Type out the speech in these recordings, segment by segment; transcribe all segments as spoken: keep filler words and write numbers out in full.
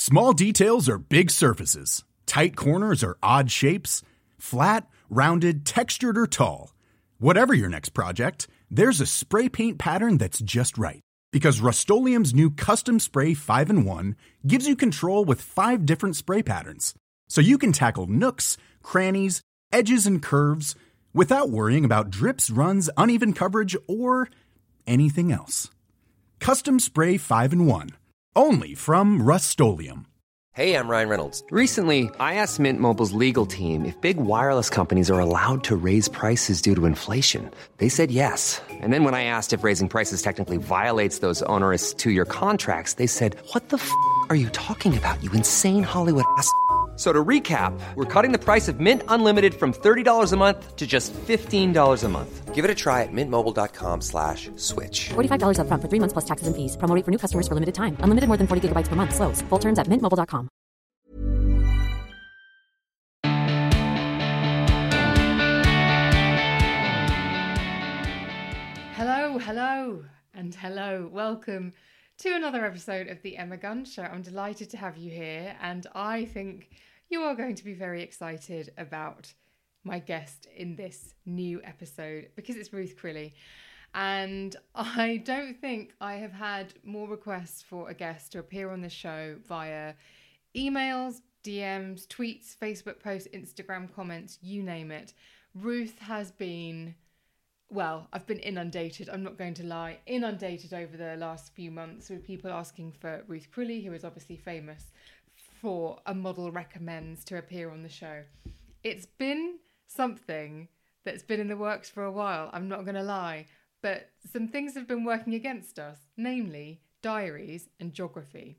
Small details are big surfaces. Tight corners are odd shapes. Flat, rounded, textured, or tall. Whatever your next project, there's a spray paint pattern that's just right. Because Rust-Oleum's new Custom Spray five in one gives you control with five different spray patterns. So you can tackle nooks, crannies, edges, and curves without worrying about drips, runs, uneven coverage, or anything else. Custom Spray five in one. Only from Rust-Oleum. Hey, I'm Ryan Reynolds. Recently, I asked Mint Mobile's legal team if big wireless companies are allowed to raise prices due to inflation. They said yes. And then when I asked if raising prices technically violates those onerous two-year contracts, they said, what the f*** are you talking about, you insane Hollywood ass f- So to recap, we're cutting the price of Mint Unlimited from thirty dollars a month to just fifteen dollars a month. Give it a try at mintmobile.com slash switch. forty-five dollars up front for three months plus taxes and fees. Promo rate for new customers for limited time. Unlimited more than forty gigabytes per month. Slows full terms at mint mobile dot com. Hello, hello, and hello. Welcome to another episode of the Emma Gunn Show. I'm delighted to have you here, and I think you are going to be very excited about my guest in this new episode because it's Ruth Crilly. And I don't think I have had more requests for a guest to appear on the show via emails, D Ms, tweets, Facebook posts, Instagram comments, you name it. Ruth has been... Well, I've been inundated, I'm not going to lie, inundated over the last few months with people asking for Ruth Crilly, who is obviously famous for A Model Recommends, to appear on the show. It's been something that's been in the works for a while, I'm not going to lie, but some things have been working against us, namely diaries and geography.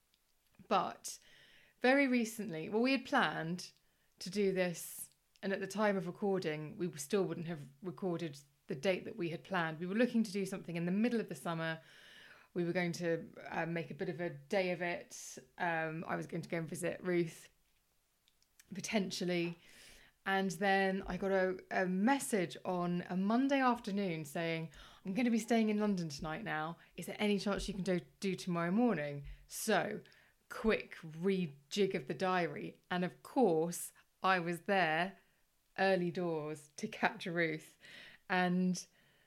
But very recently, well, we had planned to do this, and at the time of recording, we still wouldn't have recorded the date that we had planned. We were looking to do something in the middle of the summer. We were going to uh, make a bit of a day of it. Um, I was going to go and visit Ruth, potentially. And then I got a, a message on a Monday afternoon saying, I'm going to be staying in London tonight now. Is there any chance you can do, do tomorrow morning? So, quick rejig of the diary. And of course, I was there early doors to catch Ruth. And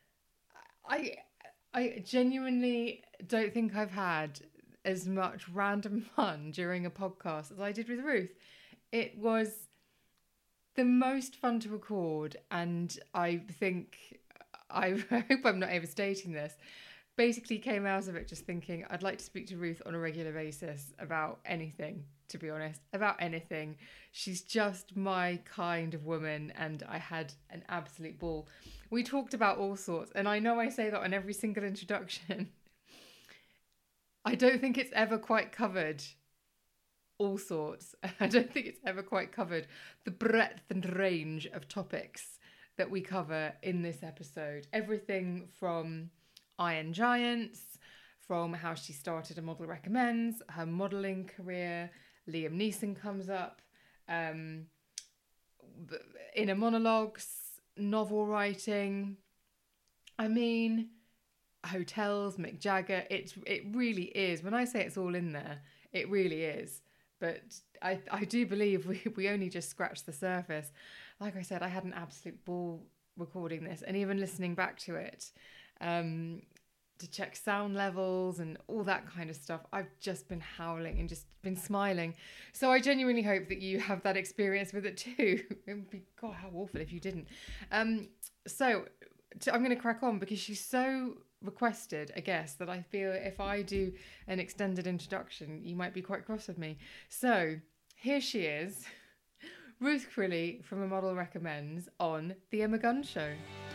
I I genuinely don't think I've had as much random fun during a podcast as I did with Ruth. It was the most fun to record, and I think, I hope I'm not overstating this, basically came out of it just thinking I'd like to speak to Ruth on a regular basis about anything, to be honest, about anything. She's just my kind of woman, and I had an absolute ball. We talked about all sorts, and I know I say that on every single introduction. I don't think it's ever quite covered all sorts. I don't think it's ever quite covered the breadth and range of topics that we cover in this episode. Everything from Iron Giants, from how she started A Model Recommends, her modelling career, Liam Neeson comes up, um, inner monologues, novel writing, I mean, hotels, Mick Jagger. It, it really is. When I say it's all in there, it really is. But I, I do believe we, we only just scratched the surface. Like I said, I had an absolute ball recording this and even listening back to it. Um, to check sound levels and all that kind of stuff. I've just been howling and just been smiling. So I genuinely hope that you have that experience with it too. It would be, God, how awful if you didn't. Um, so to, I'm going to crack on because she's so requested a guest that I feel if I do an extended introduction, you might be quite cross with me. So here she is, Ruth Crilly from A Model Recommends on The Emma Gunn Show.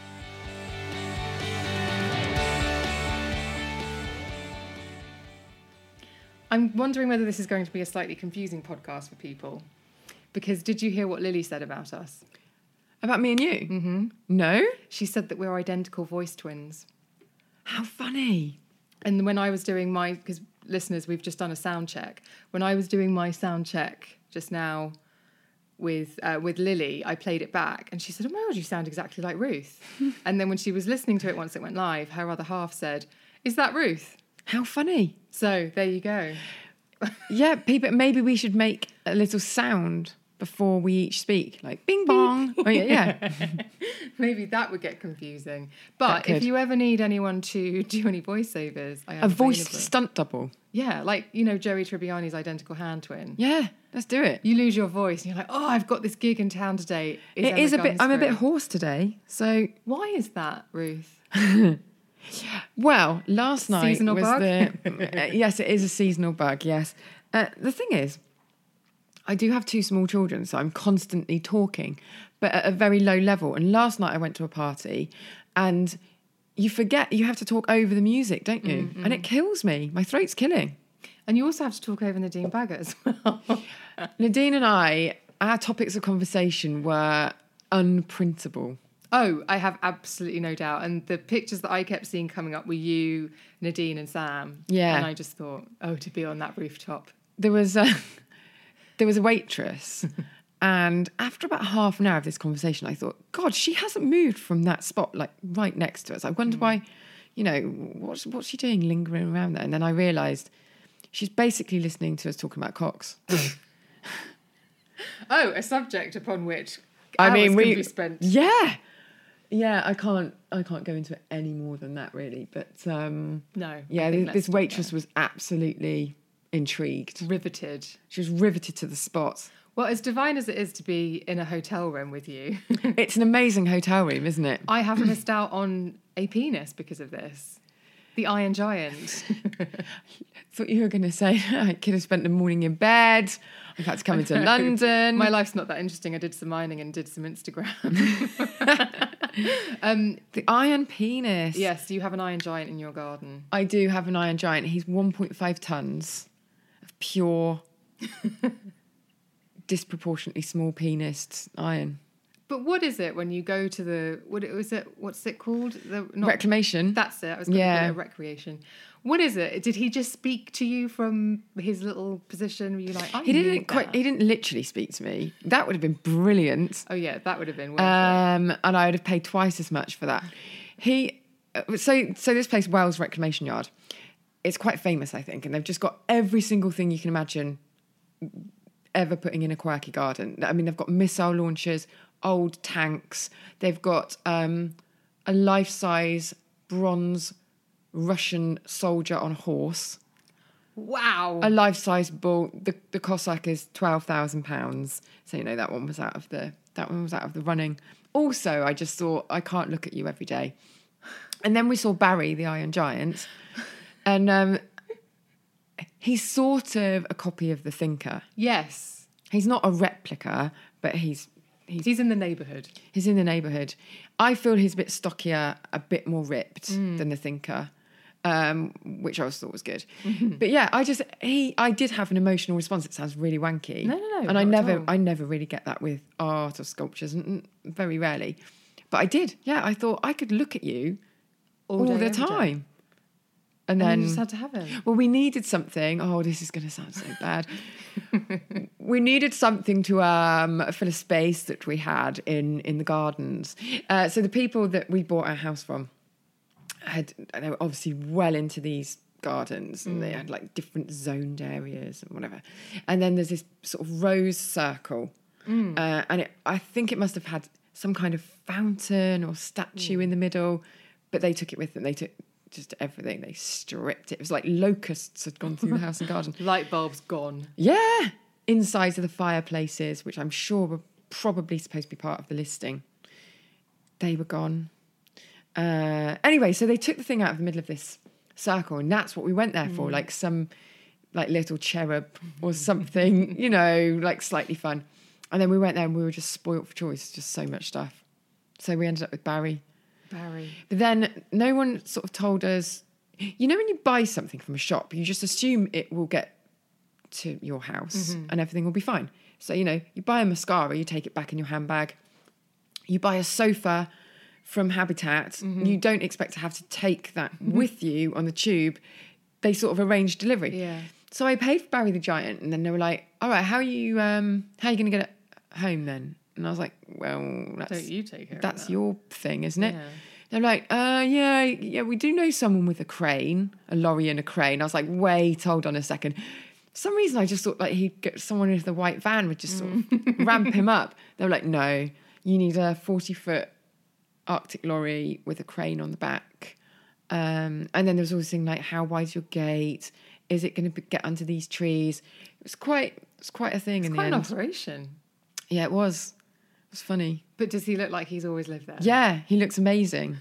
I'm wondering whether this is going to be a slightly confusing podcast for people. Because did you hear what Lily said about us? About me and you? Mm-hmm. No? She said that we're identical voice twins. How funny. And when I was doing my... Because, listeners, we've just done a sound check. When I was doing my sound check just now with uh, with Lily, I played it back. And she said, oh my God, you sound exactly like Ruth. And then when she was listening to it once it went live, her other half said, is that Ruth? How funny. So, there you go. Yeah, people. Maybe we should make a little sound before we each speak, like bing bong. Oh, yeah, yeah. Maybe that would get confusing. But could. if you ever need anyone to do any voiceovers, I am A voice available. stunt double. Yeah, like, you know, Joey Tribbiani's identical hand twin. Yeah, let's do it. You lose your voice and you're like, oh, I've got this gig in town today. Is It Emma is a bit. I'm a bit Gunsbury. hoarse today, so Why is that, Ruth? well. Last night Seasonal was bug? the. uh, yes, it is a seasonal bug. Yes, uh, the thing is, I do have two small children, so I'm constantly talking, but at a very low level. And last night I went to a party, and you forget you have to talk over the music, don't you? Mm-hmm. And it kills me. My throat's killing. And you also have to talk over Nadine Baggett as well. Nadine and I, our topics of conversation were unprintable. Oh, I have absolutely no doubt. And the pictures that I kept seeing coming up were you, Nadine and Sam. Yeah. And I just thought, oh, to be on that rooftop. There was a, there was a waitress, and after about half an hour of this conversation, I thought, God, she hasn't moved from that spot, like right next to us. I wonder why, you know, what's what's she doing lingering around there? And then I realised she's basically listening to us talking about cocks. Oh, a subject upon which I hours mean, can we be spent. yeah, yeah. I can't I can't go into it any more than that, really. But um, No, I yeah, think this, let's this stop waitress was absolutely intrigued. Riveted. She was riveted to the spot. Well, as divine as it is to be in a hotel room with you, It's an amazing hotel room, isn't it? I have missed out on a penis because of this. The Iron Giant. Thought you were going to say I could have spent the morning in bed. I've had to come into London. My life's not that interesting. I did some mining and did some Instagram. um, The iron penis. yes, you have an Iron Giant in your garden. I do have an iron giant. He's one point five tons of pure, disproportionately small penised iron. But what is it when you go to the what was it? What's it called? The not, Reclamation. That's it. I was going Yeah. to call it a recreation. What is it? Did he just speak to you from his little position? Were you like, I He didn't need quite. that? He didn't literally speak to me. That would have been brilliant. Oh yeah, that would have been worth it. Um, and I would have paid twice as much for that. He, uh, so so this place, Wells Reclamation Yard, it's quite famous, I think, and they've just got every single thing you can imagine ever putting in a quirky garden. I mean, they've got missile launchers, old tanks. They've got um, a life-size bronze Russian soldier on a horse. Wow. A life-size bull. The the Cossack is twelve thousand pounds. So you know that one was out of the that one was out of the running. Also, I just thought I can't look at you every day. And then we saw Barry, the Iron Giant, and um, he's sort of a copy of the Thinker. Yes. He's not a replica, but he's he's He's in the neighbourhood. he's in the neighbourhood. I feel he's a bit stockier, a bit more ripped than the Thinker. Um, which I always thought was good. But yeah, I just he I did have an emotional response. It sounds really wanky. No, no, no, And not I at never all. I never really get that with art or sculptures, and and very rarely. But I did. Yeah, I thought I could look at you all, day, the every day. time. And And then you just had to have him. well, we needed something. Oh, this is going to sound so bad. We needed something to um, fill a space that we had in in the gardens. Uh, so the people that we bought our house from had they were obviously well into these gardens, and they had like different zoned areas and whatever. And then there's this sort of rose circle, uh, and it, I think it must have had some kind of fountain or statue in the middle, but they took it with them. They took just everything. They stripped it. It was like locusts had gone through the house and garden. Light bulbs gone. Yeah. Insides of the fireplaces, which I'm sure were probably supposed to be part of the listing. They were gone. Uh, anyway, so they took the thing out of the middle of this circle, and that's what we went there for, like some like little cherub or something, you know, like slightly fun. And then we went there and we were just spoilt for choice, just so much stuff. So we ended up with Barry. Barry. But then no one sort of told us, you know, when you buy something from a shop, you just assume it will get to your house and everything will be fine. So, you know, you buy a mascara, you take it back in your handbag. You buy a sofa from Habitat, you don't expect to have to take that with you on the tube. They sort of arrange delivery. Yeah. So I paid for Barry the Giant, and then they were like, all right, how are you, um, how are you going to get it home then? And I was like, well, that's, Don't you take care of that's that? your thing, isn't it? Yeah. They're like, uh, yeah, yeah, we do know someone with a crane, a lorry and a crane. I was like, wait, hold on a second. For some reason, I just thought like he'd get someone into the white van would just sort of ramp him up. They were like, no, you need a forty-foot Arctic lorry with a crane on the back. Um, and then there was always thing like, how wide's your gate? Is it going to get under these trees? It was quite, it was quite a thing It's in quite the an end. operation. Yeah, it was. It was funny. But does he look like he's always lived there? Yeah, he looks amazing.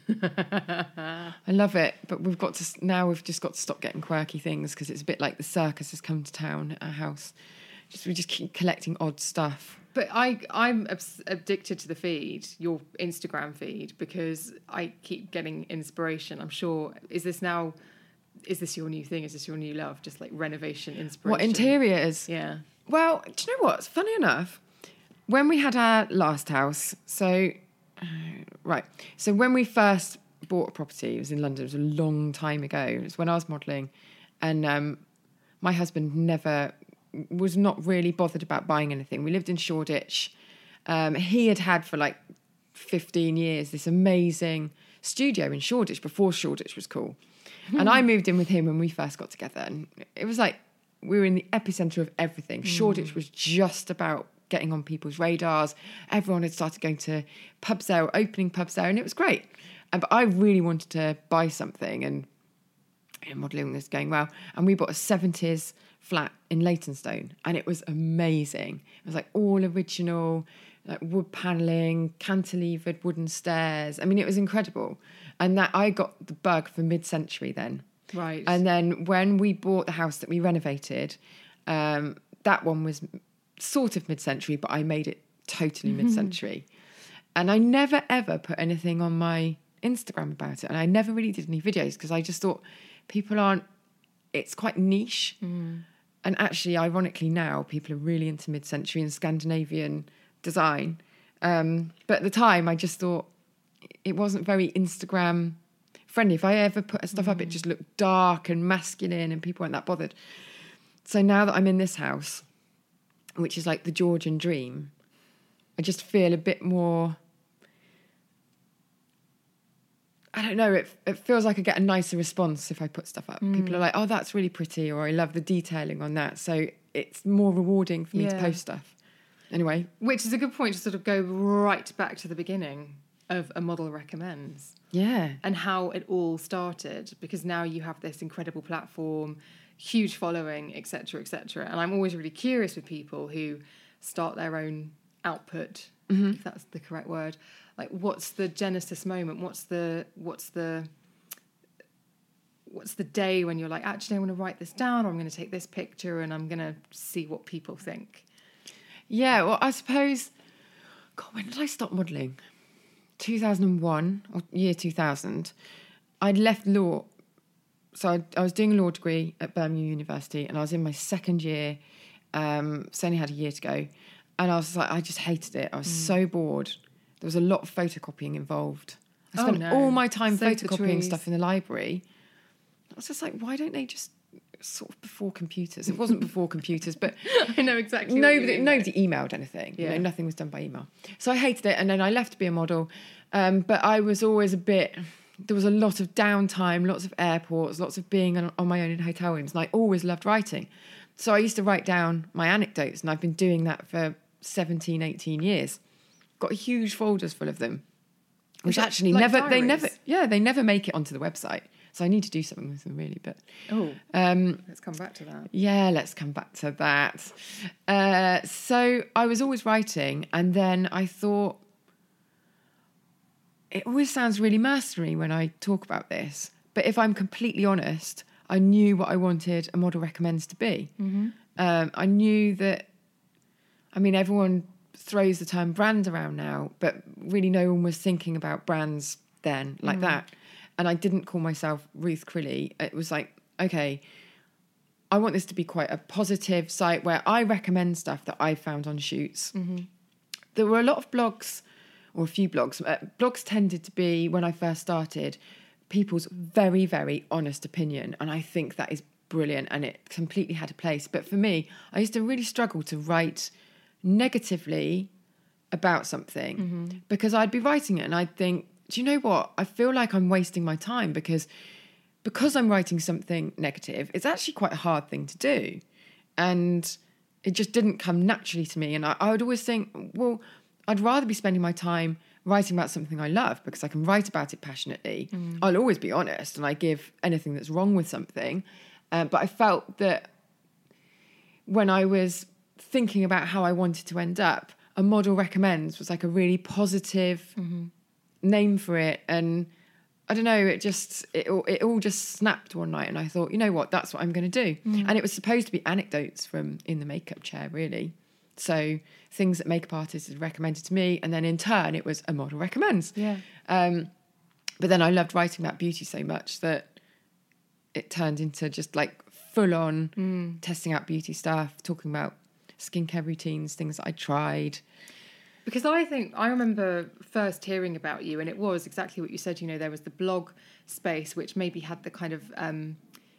I love it. But we've got to, now we've just got to stop getting quirky things because it's a bit like the circus has come to town at our house. Just, we just keep collecting odd stuff. But I, I'm abs- addicted to the feed, your Instagram feed, because I keep getting inspiration. I'm sure, is this now, is this your new thing? Is this your new love? Just like renovation inspiration? What, interiors? Yeah. Well, do you know what? Funny enough, when we had our last house, so, uh, right, so when we first bought a property, it was in London, it was a long time ago. It was when I was modelling, and um, my husband never was not really bothered about buying anything. We lived in Shoreditch. Um, he had had for like fifteen years this amazing studio in Shoreditch before Shoreditch was cool. And I moved in with him when we first got together, and it was like we were in the epicenter of everything. Mm. Shoreditch was just about getting on people's radars. Everyone had started going to pubs there, or opening pubs there, and it was great. And, but I really wanted to buy something, and you know, modelling was going well. And we bought a seventies flat in Leytonstone, and it was amazing. It was like all original, like wood panelling, cantilevered wooden stairs. I mean, it was incredible. And that I got the bug for mid-century then. Right. And then when we bought the house that we renovated, um, that one was sort of mid-century, but I made it totally mm-hmm. mid-century. And I never, ever put anything on my Instagram about it. And I never really did any videos because I just thought people aren't, it's quite niche. Mm. And actually, ironically now, people are really into mid-century and Scandinavian design. Um, but at the time, I just thought it wasn't very Instagram friendly. If I ever put stuff mm. up, it just looked dark and masculine and people weren't that bothered. So now that I'm in this house, which is like the Georgian dream, I just feel a bit more... I don't know, it it feels like I get a nicer response if I put stuff up. Mm. People are like, oh, that's really pretty, or I love the detailing on that. So it's more rewarding for me yeah. to post stuff. Anyway. Which is a good point to sort of go right back to the beginning of A Model Recommends. Yeah. And how it all started, because now you have this incredible platform, huge following, et cetera, et cetera. And I'm always really curious with people who start their own output, mm-hmm. if that's the correct word. Like, what's the genesis moment? What's the what's the what's the day when you're like, actually, I want to write this down, or I'm going to take this picture and I'm going to see what people think? Yeah, well, I suppose, God, when did I stop modelling? two thousand one, or year two thousand. I'd left law. So I, I was doing a law degree at Birmingham University, and I was in my second year. Um, so I only had a year to go. And I was like, I just hated it. I was mm. so bored. There was a lot of photocopying involved. I spent oh, no. all my time Save photocopying stuff in the library. I was just like, why don't they just sort of before computers? It wasn't before computers, but I know exactly. Nobody, nobody emailed anything. Yeah. You know, nothing was done by email. So I hated it, and then I left to be a model. Um, but I was always a bit. There was a lot of downtime, lots of airports, lots of being on, on my own in hotel rooms, and I always loved writing. So I used to write down my anecdotes, and I've been doing that for seventeen, eighteen years. Got huge folders full of them, which actually like never, diaries? they never, yeah, they never make it onto the website. So I need to do something with them, really. But oh, um, let's come back to that. Yeah, let's come back to that. Uh, so I was always writing, and then I thought, it always sounds really mercenary when I talk about this, but if I'm completely honest, I knew what I wanted A Model Recommends to be. Mm-hmm. Um, I knew that, I mean, everyone throws the term brand around now, but really no one was thinking about brands then like mm. that. And I didn't call myself Ruth Crilly. It was like, okay, I want this to be quite a positive site where I recommend stuff that I found on shoots. Mm-hmm. There were a lot of blogs, or a few blogs. Uh, blogs tended to be, when I first started, people's very, very honest opinion. And I think that is brilliant, and it completely had a place. But for me, I used to really struggle to write negatively about something mm-hmm. because I'd be writing it and I'd think, do you know what? I feel like I'm wasting my time because because I'm writing something negative, it's actually quite a hard thing to do. And it just didn't come naturally to me. And I, I would always think, well, I'd rather be spending my time writing about something I love because I can write about it passionately. Mm. I'll always be honest and I give anything that's wrong with something. Uh, but I felt that when I was thinking about how I wanted to end up, A Model Recommends was like a really positive mm-hmm. name for it. And I don't know, it just, it, it all just snapped one night and I thought, you know what, that's what I'm going to do. Mm. And it was supposed to be anecdotes from In the Makeup Chair, really. So things that makeup artists had recommended to me, and then in turn it was A Model Recommends. Yeah. Um, but then I loved writing about beauty so much that it turned into just like full on mm. testing out beauty stuff, talking about skincare routines, things that I tried. Because I think, I remember first hearing about you and it was exactly what you said, you know, there was the blog space, which maybe had the kind of, um,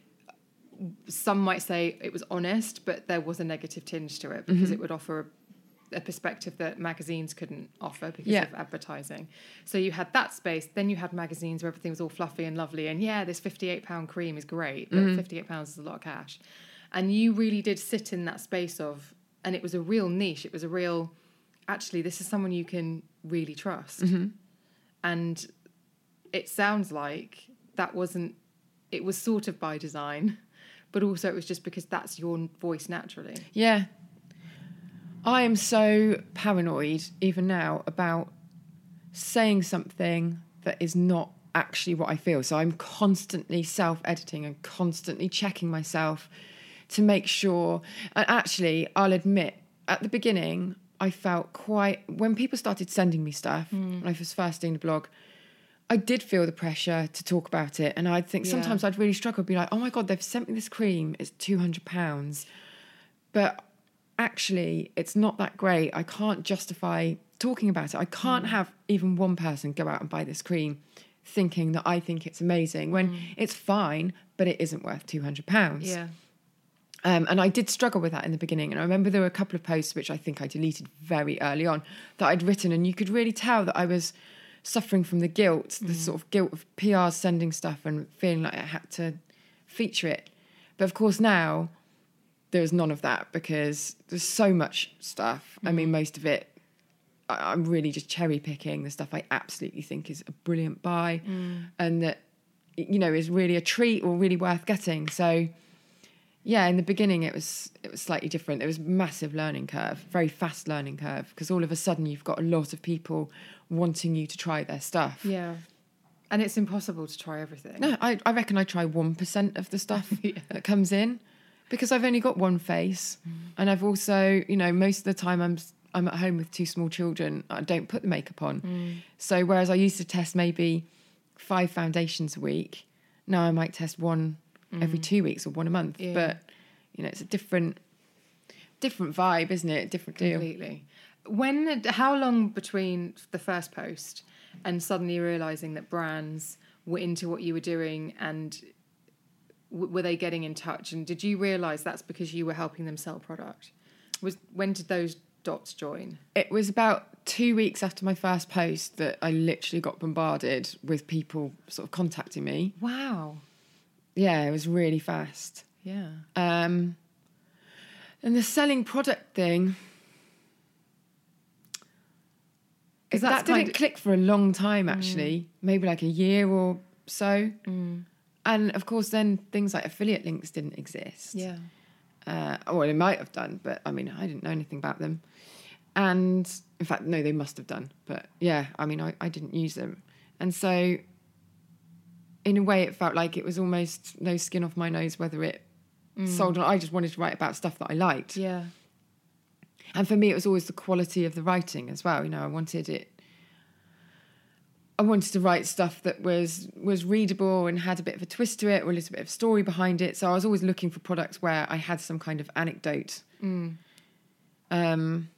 some might say it was honest, but there was a negative tinge to it because mm-hmm. it would offer a, a perspective that magazines couldn't offer because yeah. of advertising. So you had that space, then you had magazines where everything was all fluffy and lovely and yeah, this fifty-eight pound cream is great, but mm-hmm. fifty-eight pounds is a lot of cash. And you really did sit in that space of, and it was a real niche, it was a real, actually this is someone you can really trust. Mm-hmm. And it sounds like that wasn't, it was sort of by design, but also it was just because that's your voice naturally. Yeah. I am so paranoid, even now, about saying something that is not actually what I feel. So I'm constantly self-editing and constantly checking myself to make sure. And actually, I'll admit, at the beginning, I felt quite... When people started sending me stuff, mm. when I was first doing the blog, I did feel the pressure to talk about it. And I'd think yeah. sometimes I'd really struggle, be like, oh my God, they've sent me this cream. It's two hundred pounds. But actually, it's not that great. I can't justify talking about it. I can't mm. have even one person go out and buy this cream thinking that I think it's amazing when mm. it's fine, but it isn't worth two hundred pounds. Yeah. Um, and I did struggle with that in the beginning. And I remember there were a couple of posts, which I think I deleted very early on, that I'd written. And you could really tell that I was suffering from the guilt, mm. the sort of guilt of P R sending stuff and feeling like I had to feature it. But of course now there's none of that because there's so much stuff. Mm. I mean, most of it, I, I'm really just cherry picking the stuff I absolutely think is a brilliant buy mm. and that, you know, is really a treat or really worth getting. So yeah, in the beginning it was it was slightly different. It was a massive learning curve, very fast learning curve, because all of a sudden you've got a lot of people wanting you to try their stuff. Yeah. And it's impossible to try everything. No, I, I reckon I try one percent of the stuff yeah. that comes in because I've only got one face. Mm. And I've also, you know, most of the time I'm I'm at home with two small children. I don't put the makeup on. Mm. So whereas I used to test maybe five foundations a week, now I might test one mm. every two weeks or one a month. Yeah. But, you know, it's a different different vibe, isn't it? Different deal. Completely. When, how long between the first post and suddenly realising that brands were into what you were doing and w- were they getting in touch? And did you realise that's because you were helping them sell product? Was when did those dots join? It was about two weeks after my first post that I literally got bombarded with people sort of contacting me. Wow. Yeah, it was really fast. Yeah. Um, and the selling product thing... That didn't click for a long time, actually. Mm. Maybe like a year or so. Mm. And, of course, then things like affiliate links didn't exist. Yeah. Uh, well, they might have done, but, I mean, I didn't know anything about them. And, in fact, no, they must have done. But, yeah, I mean, I, I didn't use them. And so, in a way, it felt like it was almost no skin off my nose whether it mm. sold or not. I just wanted to write about stuff that I liked. Yeah. And for me, it was always the quality of the writing as well. You know, I wanted it... I wanted to write stuff that was was readable and had a bit of a twist to it or a little bit of story behind it. So I was always looking for products where I had some kind of anecdote. Mm. Um,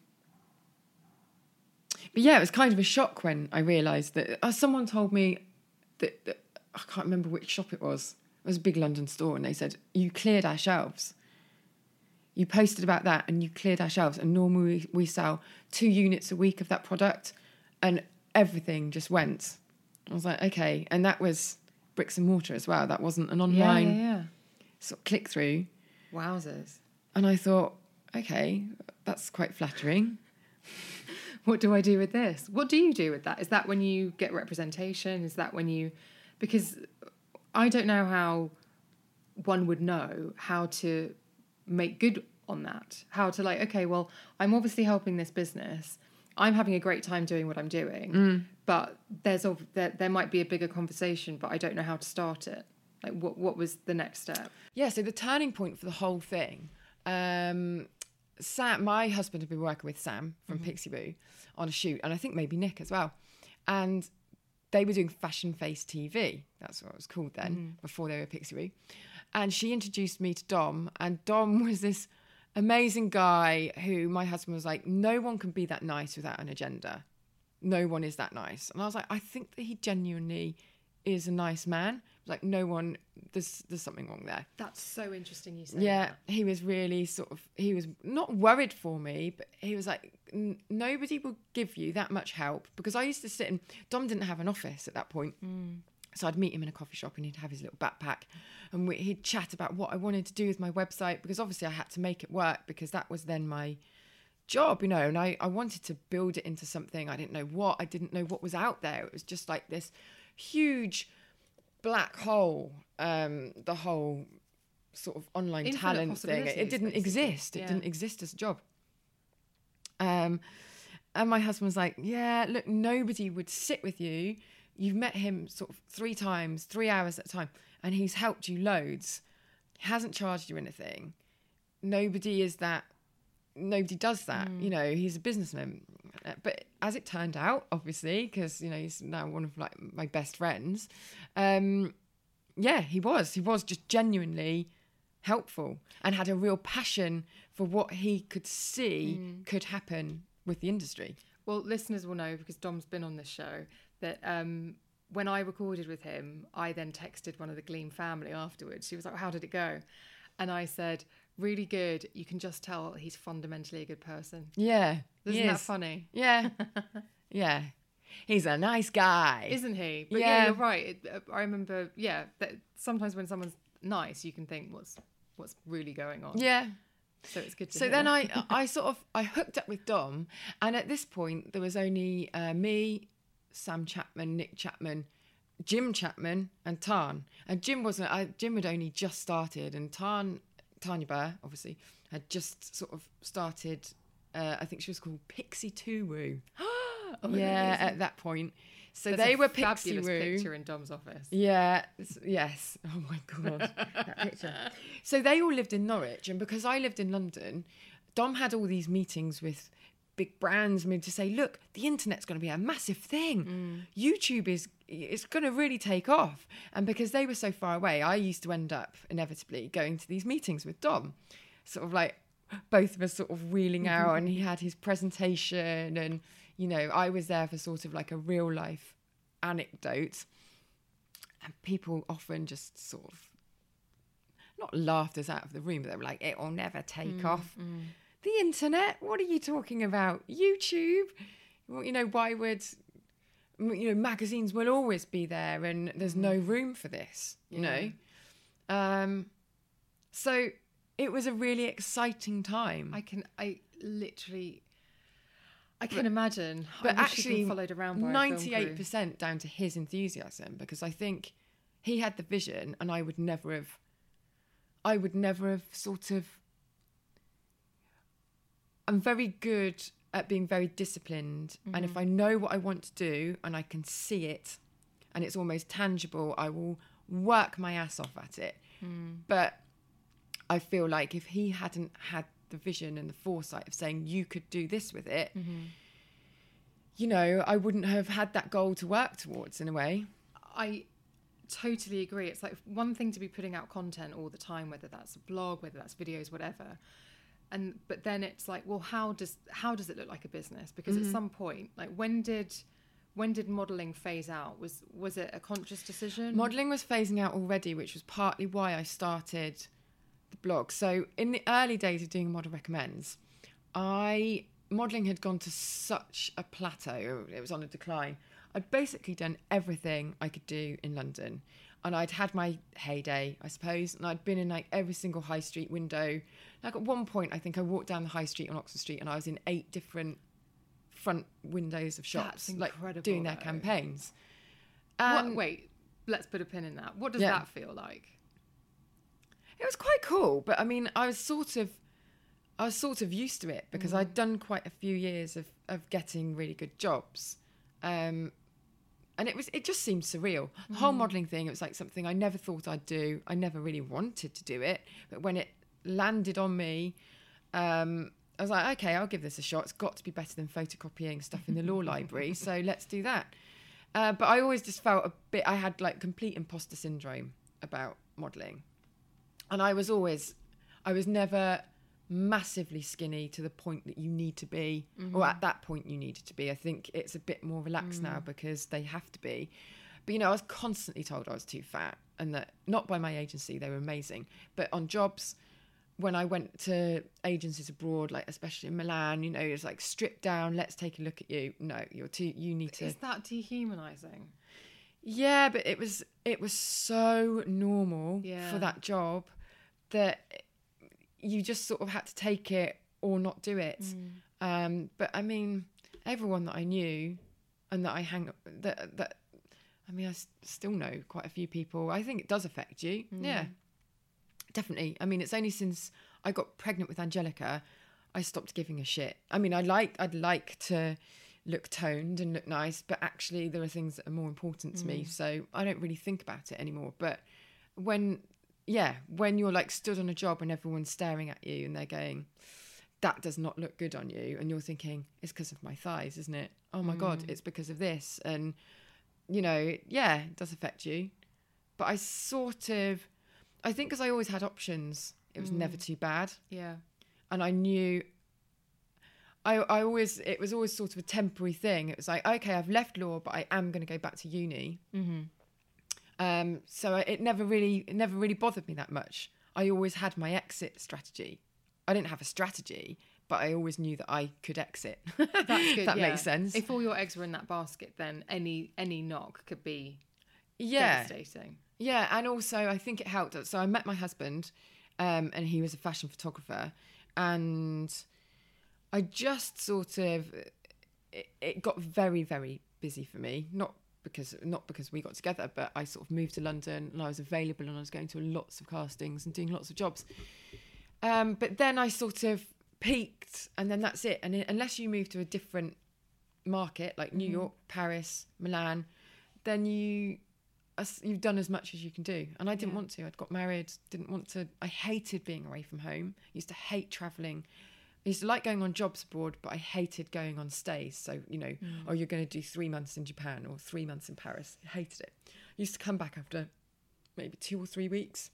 but yeah, it was kind of a shock when I realised that... Uh, someone told me that, that... I can't remember which shop it was. It was a big London store and they said, you cleared our shelves. You posted about that and you cleared our shelves, and normally we sell two units a week of that product, and everything just went. I was like, okay. And that was bricks and mortar as well. That wasn't an online yeah, yeah, yeah. sort of click through. Wowzers. And I thought, okay, that's quite flattering. What do I do with this? What do you do with that? Is that when you get representation? Is that when you... Because I don't know how one would know how to make good on that. How to like, okay, well, I'm obviously helping this business. I'm having a great time doing what I'm doing. Mm. But there's there, there might be a bigger conversation, but I don't know how to start it. Like, what, what was the next step? Yeah, so the turning point for the whole thing... Um, Sam, my husband had been working with Sam from mm-hmm. Pixie Boo on a shoot, and I think maybe Nick as well. And they were doing Fashion Face T V. That's what it was called then, mm-hmm. before they were Pixie Boo. And she introduced me to Dom, and Dom was this amazing guy who my husband was like, no one can be that nice without an agenda. No one is that nice. And I was like, I think that he genuinely is a nice man. Like, no one, there's there's something wrong there. That's so interesting you said Yeah, that. he was really sort of, he was not worried for me, but he was like, N- nobody will give you that much help. Because I used to sit in, Dom didn't have an office at that point. Mm. So I'd meet him in a coffee shop and he'd have his little backpack and we, he'd chat about what I wanted to do with my website, because obviously I had to make it work because that was then my job, you know, and I, I wanted to build it into something. I didn't know what, I didn't know what was out there. It was just like this huge black hole, um, the whole sort of online Infinite talent thing. It, it didn't basically. exist. It yeah. didn't exist as a job. Um, and my husband was like, yeah, look, nobody would sit with you. You've met him sort of three times, three hours at a time, and he's helped you loads. He hasn't charged you anything. Nobody is that, nobody does that. Mm. You know, he's a businessman. But as it turned out, obviously, because, you know, he's now one of like my best friends. Um, yeah, he was. He was just genuinely helpful and had a real passion for what he could see mm. could happen with the industry. Well, listeners will know, because Dom's been on this show, that um, when I recorded with him, I then texted one of the Gleam family afterwards. She was like, how did it go? And I said, really good. You can just tell he's fundamentally a good person. Yeah. Isn't that funny? Yeah. Yeah. He's a nice guy. Isn't he? But yeah, yeah you're right. It, uh, I remember, yeah, that sometimes when someone's nice, you can think, what's what's really going on? Yeah. So it's good to So hear. then I, I sort of, I hooked up with Dom, and at this point there was only uh, me, Sam Chapman, Nick Chapman, Jim Chapman, and Tarn. And Jim wasn't, I, Jim had only just started, and Tarn, Tanya Burr, obviously, had just sort of started, uh, I think she was called Pixie Two Woo. Oh, yeah, at that point. So There's they a were Pixie fabulous Woo. picture in Dom's office. Yeah, yes. Oh my God, that picture. So they all lived in Norwich, and because I lived in London, Dom had all these meetings with big brands me to say, look, the internet's going to be a massive thing. Mm. YouTube is it's going to really take off. And because they were so far away, I used to end up inevitably going to these meetings with Dom, sort of like both of us sort of wheeling out, and he had his presentation, and you know, I was there for sort of like a real life anecdote, and people often just sort of not laughed us out of the room, but they were like, it will never take mm, off. Mm. The internet? What are you talking about? YouTube? Well, you know, why would, you know, magazines will always be there, and there's no room for this, you yeah. know? Um, so it was a really exciting time. I can, I literally... I can but, imagine. But I actually, followed around by ninety-eight percent down to his enthusiasm, because I think he had the vision, and I would never have, I would never have sort of, I'm very good at being very disciplined. Mm-hmm. And if I know what I want to do and I can see it and it's almost tangible, I will work my ass off at it. Mm. But I feel like if he hadn't had the vision and the foresight of saying you could do this with it, mm-hmm. you know, I wouldn't have had that goal to work towards in a way. I totally agree. It's like one thing to be putting out content all the time, whether that's a blog, whether that's videos, whatever. And but then it's like, well, how does how does it look like a business? Because mm-hmm. at some point, like when did when did modelling phase out? Was was it a conscious decision? Modelling was phasing out already, which was partly why I started the blog. So in the early days of doing Model Recommends, I modelling had gone to such a plateau. It was on a decline. I'd basically done everything I could do in London. And I'd had my heyday, I suppose, and I'd been in like every single high street window. Like at one point, I think I walked down the high street on Oxford Street and I was in eight different front windows of shops, That's like incredible, doing their though. campaigns. What, Um, wait, let's put a pin in that. What does Yeah. that feel like? It was quite cool, but I mean, I was sort of, I was sort of used to it because I'd done quite a few years of, of getting really good jobs. Um, and it was, it just seemed surreal. The whole modelling thing, it was like something I never thought I'd do. I never really wanted to do it. But when it landed on me, um, I was like, okay, I'll give this a shot. It's got to be better than photocopying stuff in the law library. So let's do that. Uh, but I always just felt a bit, I had like complete imposter syndrome about modelling. And I was always, I was never massively skinny to the point that you need to be, mm-hmm. or at that point you needed to be. I think it's a bit more relaxed mm. now because they have to be. But, you know, I was constantly told I was too fat, and that, not by my agency, they were amazing, but on jobs, when I went to agencies abroad, like especially in Milan, you know, it's like strip down, let's take a look at you. No, you're too, you need to. Is that dehumanising? Yeah, but it was, it was so normal Yeah. for that job that you just sort of had to take it or not do it. Mm. Um, but I mean, everyone that I knew and that I hang that that I mean, I s- still know quite a few people. I think it does affect you. Mm. Yeah, definitely. I mean, it's only since I got pregnant with Angelica, I stopped giving a shit. I mean, I like I'd like to look toned and look nice, but actually there are things that are more important to mm. me. So I don't really think about it anymore. But when Yeah, when you're like stood on a job and everyone's staring at you and they're going, that does not look good on you. And you're thinking, it's because of my thighs, isn't it? Oh my mm. God, it's because of this. And, you know, yeah, it does affect you. But I sort of, I think because I always had options, it was mm. never too bad. Yeah. And I knew, I, I always, it was always sort of a temporary thing. It was like, okay, I've left law, but I am going to go back to uni. Mm-hmm. Um, so it never really, it never really bothered me that much. I always had my exit strategy. I didn't have a strategy, but I always knew that I could exit. That's good. That yeah. makes sense. If all your eggs were in that basket, then any any knock could be yeah. devastating. Yeah, and also I think it helped. So I met my husband, um, and he was a fashion photographer, and I just sort of, it, it got very, very busy for me. Not because not because we got together, but I sort of moved to London and I was available and I was going to lots of castings and doing lots of jobs. Um, but then I sort of peaked, and then that's it. And it, unless you move to a different market like New mm. York, Paris, Milan, then you you've done as much as you can do. And I didn't yeah. want to. I'd got married, didn't want to. I hated being away from home. Used to hate travelling. I used to like going on jobs abroad, but I hated going on stays. So, you know, mm. oh, you're going to do three months in Japan or three months in Paris. I hated it. I used to come back after maybe two or three weeks,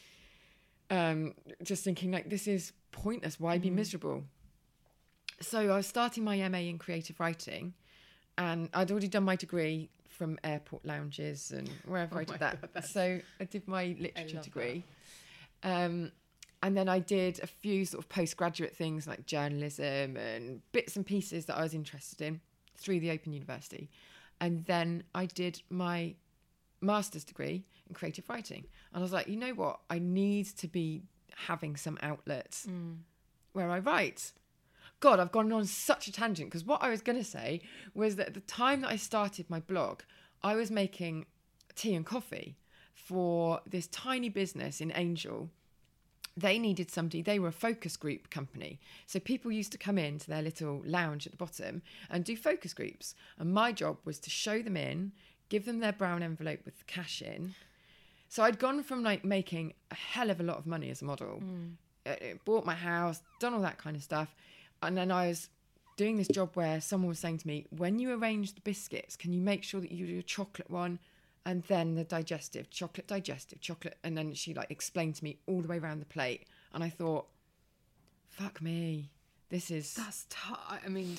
um, just thinking, like, this is pointless. Why mm. be miserable? So I was starting my M A in creative writing, and I'd already done my degree from airport lounges and wherever oh I did that. God, so I did my literature degree. Um, and then I did a few sort of postgraduate things like journalism and bits and pieces that I was interested in through the Open University. And then I did my master's degree in creative writing. And I was like, you know what? I need to be having some outlets mm. where I write. God, I've gone on such a tangent, because what I was going to say was that at the time that I started my blog, I was making tea and coffee for this tiny business in Angel. They needed somebody, they were a focus group company. So people used to come into their little lounge at the bottom and do focus groups. And my job was to show them in, give them their brown envelope with the cash in. So I'd gone from like making a hell of a lot of money as a model, mm. uh, bought my house, done all that kind of stuff. And then I was doing this job where someone was saying to me, when you arrange the biscuits, can you make sure that you do a chocolate one and then the digestive, chocolate, digestive, chocolate. And then she like explained to me all the way around the plate. And I thought, fuck me, this is... That's tough. I mean...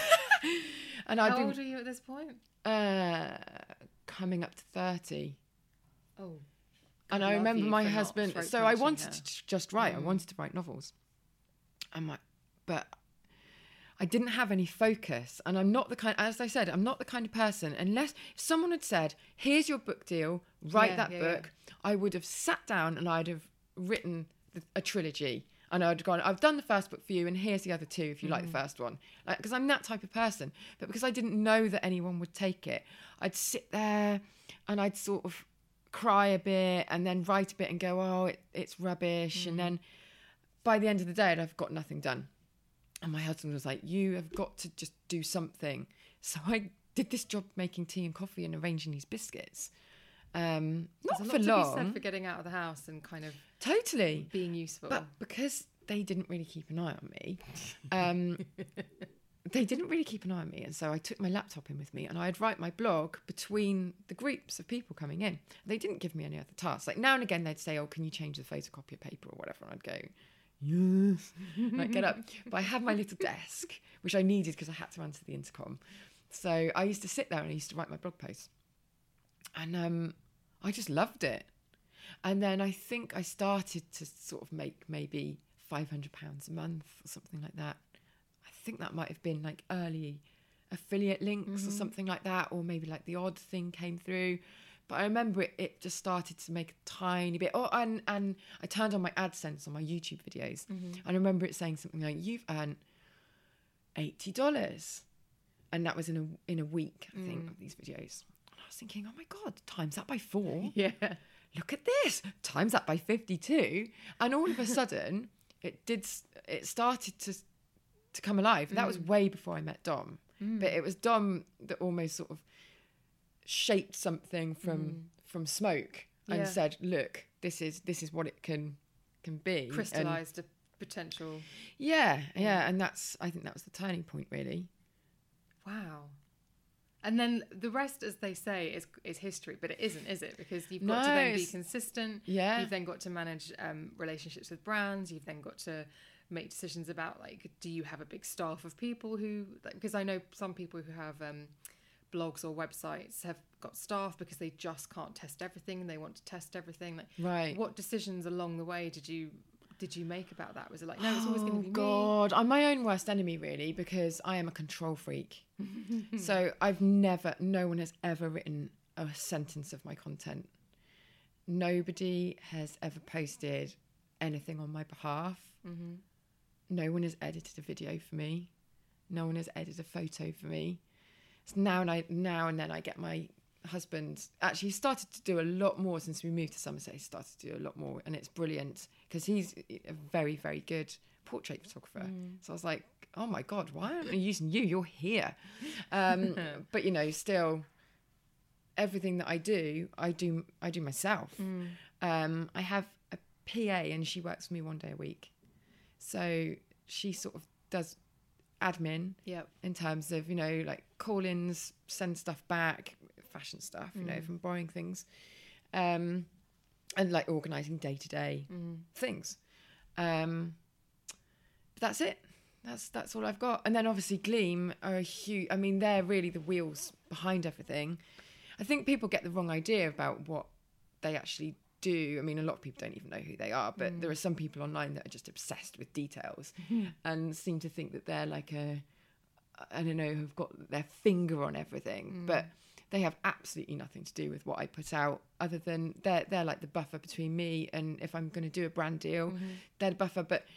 and How I'd been, old are you at this point? Uh, coming up to thirty. Oh. And I remember my husband... So I wanted her. to just write. Mm. I wanted to write novels. I'm like, but... I didn't have any focus. And I'm not the kind, as I said, I'm not the kind of person, unless if someone had said, here's your book deal, write Yeah, that yeah, book, I would have sat down and I'd have written the, a trilogy. And I'd gone, I've done the first book for you, and here's the other two if you like the first one. Because I'm that type of person. But because I didn't know that anyone would take it, I'd sit there and I'd sort of cry a bit and then write a bit and go, oh, it, it's rubbish. Mm. And then by the end of the day, I've got nothing done. And my husband was like, you have got to just do something. So I did this job making tea and coffee and arranging these biscuits. Um, not There's a for lot long. to be said for getting out of the house and kind of totally being useful. But because they didn't really keep an eye on me, um, they didn't really keep an eye on me. And so I took my laptop in with me and I'd write my blog between the groups of people coming in. They didn't give me any other tasks. Like now and again, they'd say, oh, can you change the photocopier paper or whatever? And I'd go, yes. And I'd get up. But I had my little desk, which I needed because I had to answer the intercom. So I used to sit there and I used to write my blog posts. And um, I just loved it. And then I think I started to sort of make maybe five hundred pounds a month or something like that. I think that might have been like early affiliate links mm-hmm. or something like that, or maybe like the odd thing came through. But I remember it, it just started to make a tiny bit. Oh, and, and I turned on my AdSense on my YouTube videos. Mm-hmm. And I remember it saying something like, you've earned eighty dollars. And that was in a in a week, I think, mm. of these videos. And I was thinking, oh my God, times that by four. Yeah. Look at this, times that by fifty-two. And all of a sudden, it did. It started to to come alive. Mm. That was way before I met Dom. Mm. But it was Dom that almost sort of shaped something from mm. from smoke and yeah. said, look, this is this is what it can can be. Crystallized and, a potential. Yeah, yeah. And that's, I think that was the turning point, really. Wow. And then the rest, as they say, is is history, but it isn't, is it? Because you've got no, to then be consistent. Yeah. You've then got to manage um, relationships with brands. You've then got to make decisions about, like, do you have a big staff of people who, like, because I know some people who have um, blogs or websites have got staff because they just can't test everything and they want to test everything. Like, right. What decisions along the way did you did you make about that? Was it like, no, it's always going to be God. me? God, I'm my own worst enemy, really, because I am a control freak. So I've never, no one has ever written a sentence of my content. Nobody has ever posted anything on my behalf. Mm-hmm. No one has edited a video for me. No one has edited a photo for me. So now and I, now and then I get my husband, actually he started to do a lot more since we moved to Somerset. He started to do a lot more, and it's brilliant because he's a very, very good portrait photographer. Mm. So I was like, oh my God, why aren't I using you? You're here. Um, but you know, still, everything that I do, I do, I do myself. Mm. Um, I have a P A and she works for me one day a week. So she sort of does admin yep. in terms of, you know, like call-ins, send stuff back, fashion stuff, you mm. know, from borrowing things, um, and like organising day-to-day mm. things. Um, but that's it. That's that's all I've got. And then obviously Gleam are a huge, I mean, they're really the wheels behind everything. I think people get the wrong idea about what they actually do. I mean, a lot of people don't even know who they are, but mm. there are some people online that are just obsessed with details mm. and seem to think that they're like a, I don't know, who've got their finger on everything. Mm. But they have absolutely nothing to do with what I put out, other than they're they're like the buffer between me and if I'm going to do a brand deal, mm-hmm. they're the buffer. But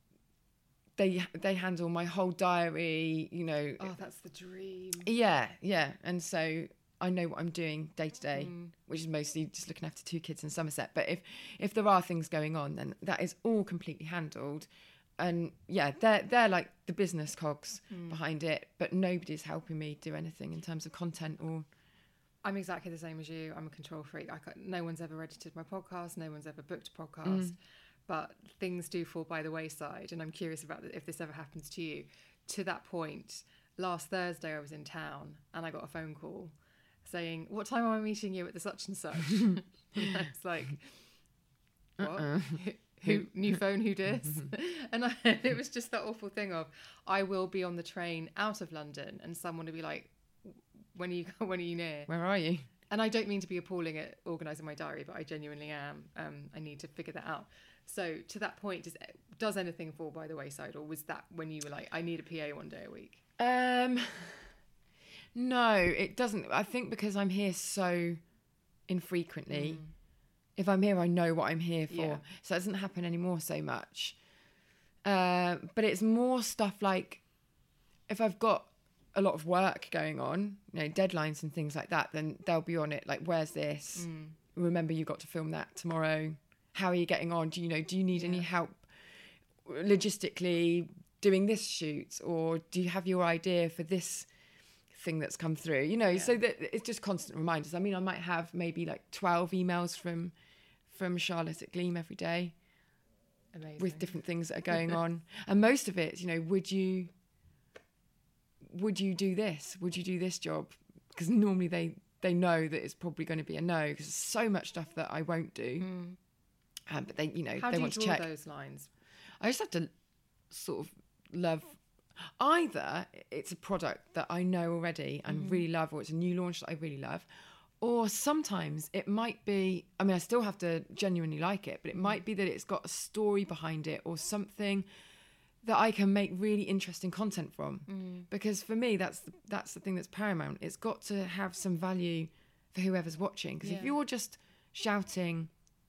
they they handle my whole diary, you know. Oh, that's the dream. Yeah, yeah. And so I know what I'm doing day to day, which is mostly just looking after two kids in Somerset. But if if there are things going on, then that is all completely handled. And yeah, they're they're like the business cogs mm. behind it, but nobody's helping me do anything in terms of content or. I'm exactly the same as you. I'm a control freak. I can't, no one's ever edited my podcast. No one's ever booked a podcast. Mm. But things do fall by the wayside. And I'm curious about if this ever happens to you. To that point, last Thursday I was in town and I got a phone call saying, what time am I meeting you at the such and such? And I was like, what? Uh-uh. Who, who, new phone, who dis? And I, it was just that awful thing of, I will be on the train out of London and someone will be like, when are you when are you near? Where are you? And I don't mean to be appalling at organising my diary, but I genuinely am. Um, I need to figure that out. So to that point, does does anything fall by the wayside, or was that when you were like, I need a P A one day a week? Um, no, it doesn't. I think because I'm here so infrequently, mm. if I'm here, I know what I'm here for. Yeah. So it doesn't happen anymore so much. Uh, but it's more stuff like if I've got a lot of work going on, you know, deadlines and things like that, then they'll be on it. Like, where's this? Mm. Remember, you got to film that tomorrow. How are you getting on? Do you know, do you need yeah. any help logistically doing this shoot? Or do you have your idea for this thing that's come through? You know, yeah. so that it's just constant reminders. I mean, I might have maybe like twelve emails from from Charlotte at Gleam every day. Amazing. With different things that are going on. And most of it, you know, would you would you do this? Would you do this job? Because normally they, they know that it's probably going to be a no, because there's so much stuff that I won't do. Mm. Um, but they, you know, How they do want you to draw check. Those lines? I just have to sort of love. Either it's a product that I know already and mm-hmm. really love, or it's a new launch that I really love, or sometimes it might be. I mean, I still have to genuinely like it, but it mm. might be that it's got a story behind it or something that I can make really interesting content from. Mm. Because for me, that's the, that's the thing that's paramount. It's got to have some value for whoever's watching. Because yeah. if you're just shouting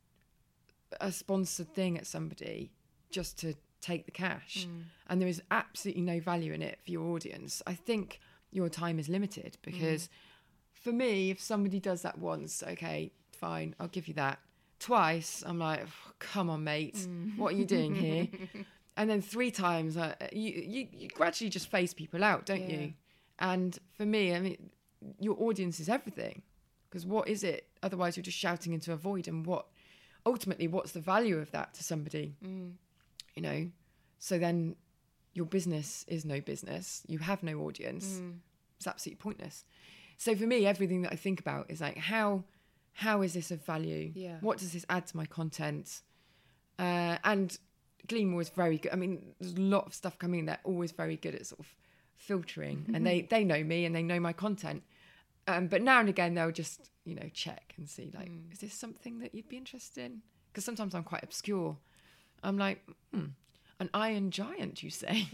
a sponsored thing at somebody just to take the cash mm. and there is absolutely no value in it for your audience, I think your time is limited. Because mm. for me, if somebody does that once, okay, fine, I'll give you that. Twice, I'm like, oh, come on, mate, mm. what are you doing here? And then three times, uh, you, you you gradually just phase people out, don't yeah. you? And for me, I mean, your audience is everything. Because what is it? Otherwise, you're just shouting into a void. And what, ultimately, what's the value of that to somebody? Mm. You know? So then your business is no business. You have no audience. Mm. It's absolutely pointless. So for me, everything that I think about is like, how how is this of value? Yeah. What does this add to my content? Uh, and Gleam was very good. I mean, there's a lot of stuff coming in. They're always very good at sort of filtering. Mm-hmm. And they, they know me and they know my content. Um, but now and again, they'll just, you know, check and see, like, mm. is this something that you'd be interested in? Because sometimes I'm quite obscure. I'm like, hmm, an iron giant, you say?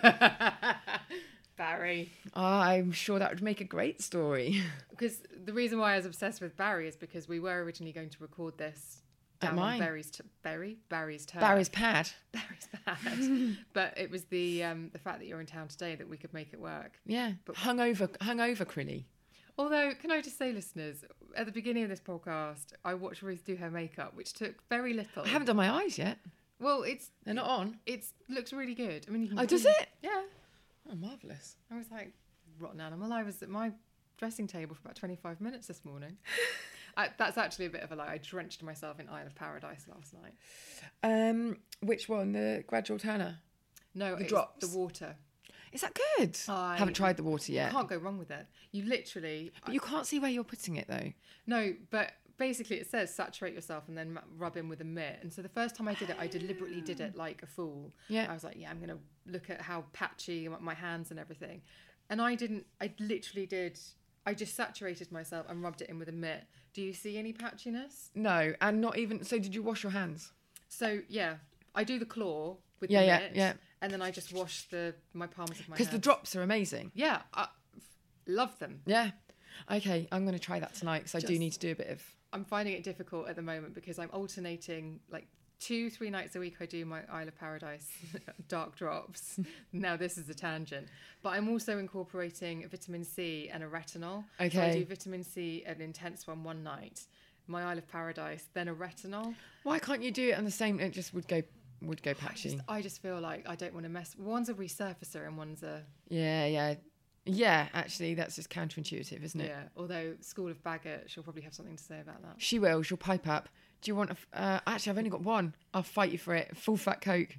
Barry. Oh, I'm sure that would make a great story. Because the reason why I was obsessed with Barry is because we were originally going to record this down on Barry's t- Barry Barry's turf. Barry's pad. Barry's pad. But it was the um, the fact that you're in town today that we could make it work. Yeah. But hungover, hungover, Crilly. Although, can I just say, listeners, at the beginning of this podcast, I watched Ruth do her makeup, which took very little. I haven't done my eyes yet. Well, it's they're not on. It looks really good. I mean, you can oh, does it? Yeah. Oh, marvellous. I was like, rotten animal. I was at my dressing table for about twenty-five minutes this morning. I, that's actually a bit of a lie. I drenched myself in Isle of Paradise last night. Um, which one? The gradual Turner? No, the it's drops. The water. Is that good? I haven't tried the water yet. You can't go wrong with it. You literally... But I, you can't see where you're putting it, though. No, but basically it says saturate yourself and then rub in with a mitt. And so the first time I did it, I deliberately did it like a fool. Yeah. I was like, yeah, I'm going to look at how patchy my hands and everything. And I didn't... I literally did... I just saturated myself and rubbed it in with a mitt. Do you see any patchiness? No, and not even... So did you wash your hands? So, yeah. I do the claw with yeah, the yeah, mitt. Yeah, and then I just wash the my palms of my hands. Because the drops are amazing. Yeah, I love them. Yeah. Okay, I'm going to try that tonight because I do need to do a bit of... I'm finding it difficult at the moment because I'm alternating, like, two, three nights a week I do my Isle of Paradise dark drops. Now this is a tangent. But I'm also incorporating vitamin C and a retinol. Okay. So I do vitamin C, an intense one, one night. My Isle of Paradise, then a retinol. Why can't you do it on the same... It just would go would go patchy. I just, I just feel like I don't want to mess... One's a resurfacer and one's a... Yeah, yeah. Yeah, actually, that's just counterintuitive, isn't it? Yeah, although School of Bagot, she'll probably have something to say about that. She will. She'll pipe up. Do you want a... Uh, actually, I've only got one. I'll fight you for it. Full fat Coke.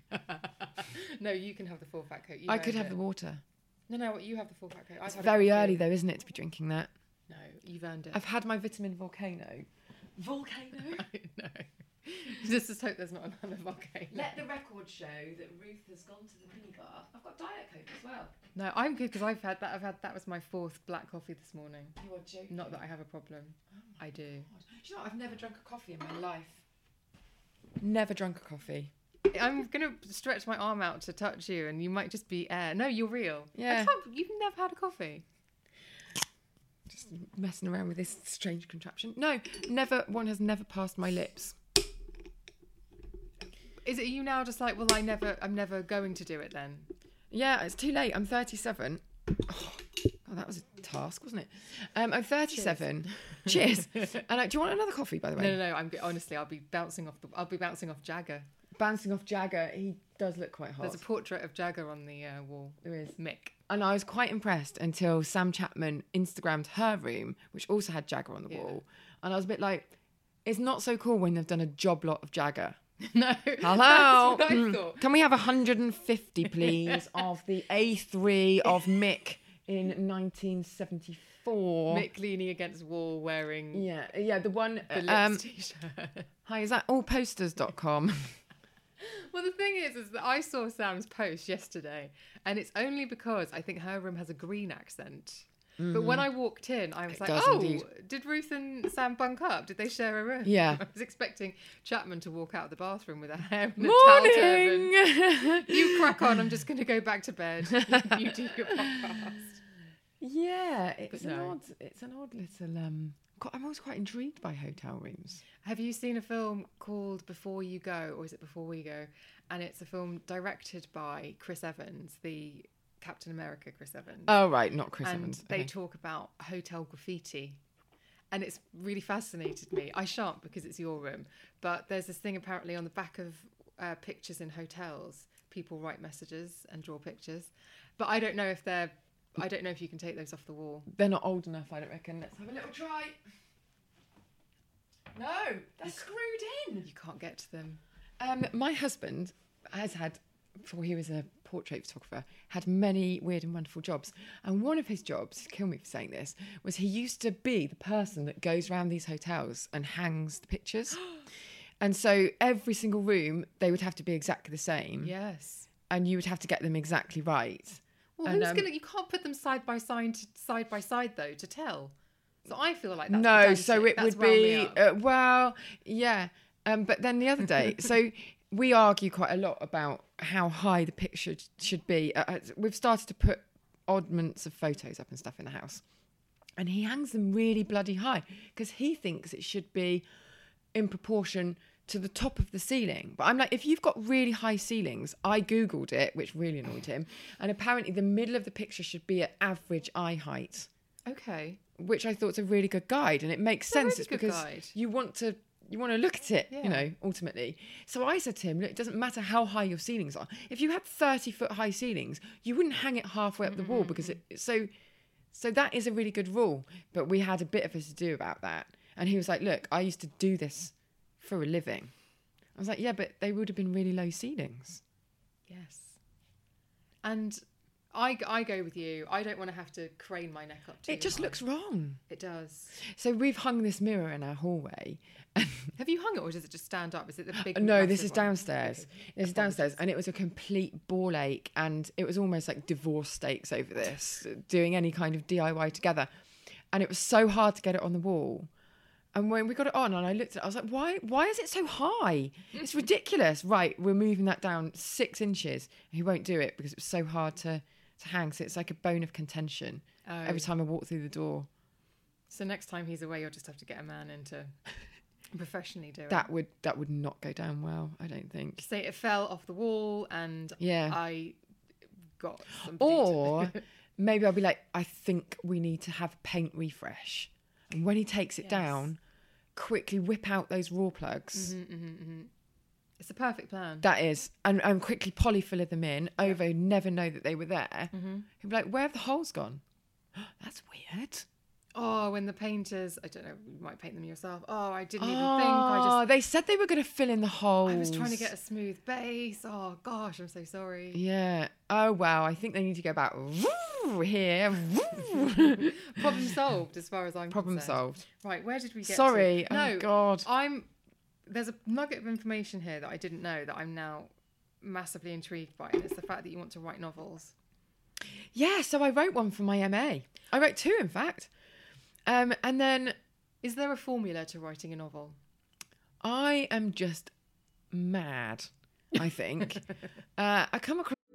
No, you can have the full fat Coke. You I could have it. the water. No, no, you have the full fat Coke. It's very early, though, isn't it, to be drinking that? No, you've earned it. I've had my vitamin Volcano. Volcano? No. Just to hope there's not another volcano. Let the record show that Ruth has gone to the minibar. I've got Diet Coke as well. No, I'm good because I've had that. I've had that was my fourth black coffee this morning. You are joking. Not that I have a problem. Oh I do. God. Do you know what? I've never drunk a coffee in my life. Never drunk a coffee. I'm gonna stretch my arm out to touch you, and you might just be air. No, you're real. Yeah. I can't, you've never had a coffee. Just messing around with this strange contraption. No, never. One has never passed my lips. Is it you now? Just like, well, I never. I'm never going to do it then. Yeah, it's too late. I'm thirty-seven. Oh, God, that was a task, wasn't it? Um, I'm thirty-seven. Cheers. Cheers. And uh, do you want another coffee, by the way? No, no, no. I'm honestly, I'll be bouncing off the. I'll be bouncing off Jagger. Bouncing off Jagger. He does look quite hot. There's a portrait of Jagger on the uh, wall. There is. Mick. And I was quite impressed until Sam Chapman Instagrammed her room, which also had Jagger on the Yeah. wall. And I was a bit like, it's not so cool when they've done a job lot of Jagger. No. Hello. That's what I Mm. thought. Can we have one hundred fifty, please, of the A three of Mick in nineteen seventy-four? Mick leaning against wall wearing Yeah, yeah, the one. the Lips Um, t-shirt. hi, is that all posters dot com? Well, the thing is, is that I saw Sam's post yesterday, and it's only because I think her room has a green accent. But when I walked in, I was It like, does oh, indeed. did Ruth and Sam bunk up? Did they share a room? Yeah. I was expecting Chapman to walk out of the bathroom with her hair in a towel turban. Morning. You crack on, I'm just going to go back to bed. You do your podcast. Yeah, it's But an no. odd. It's an odd little. Um, God, I'm always quite intrigued by hotel rooms. Have you seen a film called Before You Go, or is it Before We Go? And it's a film directed by Chris Evans, the Captain America Chris Evans. Oh right, not Chris and Evans. they Okay. talk about hotel graffiti. And it's really fascinated me. I shan't because it's your room. But there's this thing apparently on the back of uh, pictures in hotels. People write messages and draw pictures. But I don't know if they're... I don't know if you can take those off the wall. They're not old enough, I don't reckon. Let's have a little try. No, they're screwed in. You can't get to them. Um, my husband has had, before he was a portrait photographer, had many weird and wonderful jobs. And one of his jobs, kill me for saying this, was he used to be the person that goes around these hotels and hangs the pictures. And so every single room, they would have to be exactly the same. Yes. And you would have to get them exactly right. Well, And, who's um, gonna? You can't put them side by side, side by side though, to tell. So I feel like that's No, pedantic. so it That's would wound me be, up. uh, well, yeah. Um, but then the other day, so we argue quite a lot about how high the picture should be. Uh, uh, we've started to put oddments of photos up and stuff in the house. And he hangs them really bloody high because he thinks it should be in proportion to the top of the ceiling. But I'm like, if you've got really high ceilings, I Googled it, which really annoyed him. And apparently the middle of the picture should be at average eye height, Okay. which I thought was a really good guide. And it makes It's a sense. really It's good because guide. you want to you want to look at it, Yeah. you know, ultimately. So I said to him, look, it doesn't matter how high your ceilings are. If you had thirty foot high ceilings, you wouldn't hang it halfway up the wall because it so so that is a really good rule. But we had a bit of a to do about that. And he was like, look, I used to do this for a living. I was like, yeah, but they would have been really low ceilings. Yes. And I, I go with you. I don't want to have to crane my neck up too It just high. looks wrong. It does. So we've hung this mirror in our hallway. Have you hung it, or does it just stand up? Is it the big? No, this massive is one? downstairs. Okay. This is downstairs, and it was a complete ball ache, and it was almost like divorce stakes over this, doing any kind of D I Y together, and it was so hard to get it on the wall. And when we got it on, and I looked at it, I was like, "Why? Why is it so high? It's ridiculous!" Right, we're moving that down six inches. He won't do it because it was so hard to to hang. So it's like a bone of contention Oh. every time I walk through the door. So next time he's away, you'll just have to get a man in to professionally do it. That would that would not go down well, I don't think. Say it fell off the wall, and Yeah. I got some. Or maybe I'll be like, I think we need to have a paint refresh. And when he takes it Yes. down, quickly whip out those raw plugs. Mm-hmm. It's a perfect plan. That is. And, and quickly polyfiller them in. Ovo never know that they were there. Mm-hmm. He'll be like, where have the holes gone? That's weird. Oh, when the painters, I don't know, you might paint them yourself. Oh, I didn't Oh, even think. I just, they said they were going to fill in the holes. I was trying to get a smooth base. Oh gosh, I'm so sorry. Yeah. Oh, wow. I think they need to go back "Woo," here. "Woo." Problem solved, as far as I'm Problem concerned. solved. Right, where did we get? Sorry. To? Oh, No, God. I'm. There's a nugget of information here that I didn't know that I'm now massively intrigued by, and it's the fact that you want to write novels. Yeah, so I wrote one for my M A. I wrote two, in fact. Um, and then Is there a formula to writing a novel? I am just mad, I think. uh, I come across...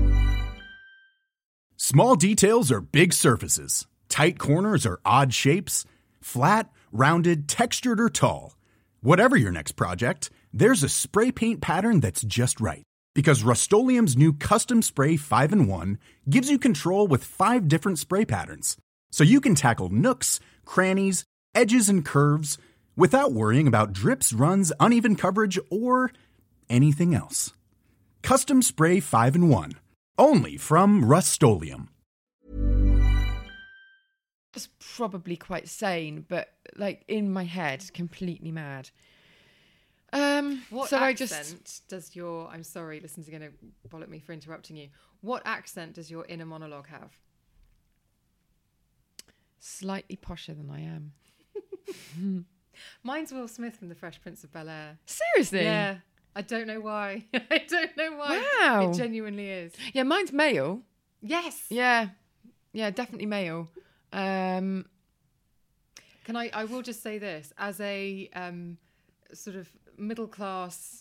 Small details are big surfaces. Tight corners are odd shapes. Flat, rounded, textured, or tall. Whatever your next project, there's a spray paint pattern that's just right. Because Rust-Oleum's new Custom Spray five in one gives you control with five different spray patterns. So you can tackle nooks, crannies, edges, and curves without worrying about drips, runs, uneven coverage, or anything else. Custom Spray five in one. Only from Rust-Oleum. It's probably quite sane, but like in my head, completely mad. Um, What so accent I just does your... I'm sorry, listeners are going to bollock me for interrupting you. What accent does your inner monologue have? slightly posher than I am. Mine's Will Smith from The Fresh Prince of Bel-Air. Seriously? Yeah. I don't know why. I don't know why. Wow. It genuinely is. Yeah, mine's male. Yes. Yeah, yeah, definitely male. Um, Can I? I will just say this as a um, sort of middle class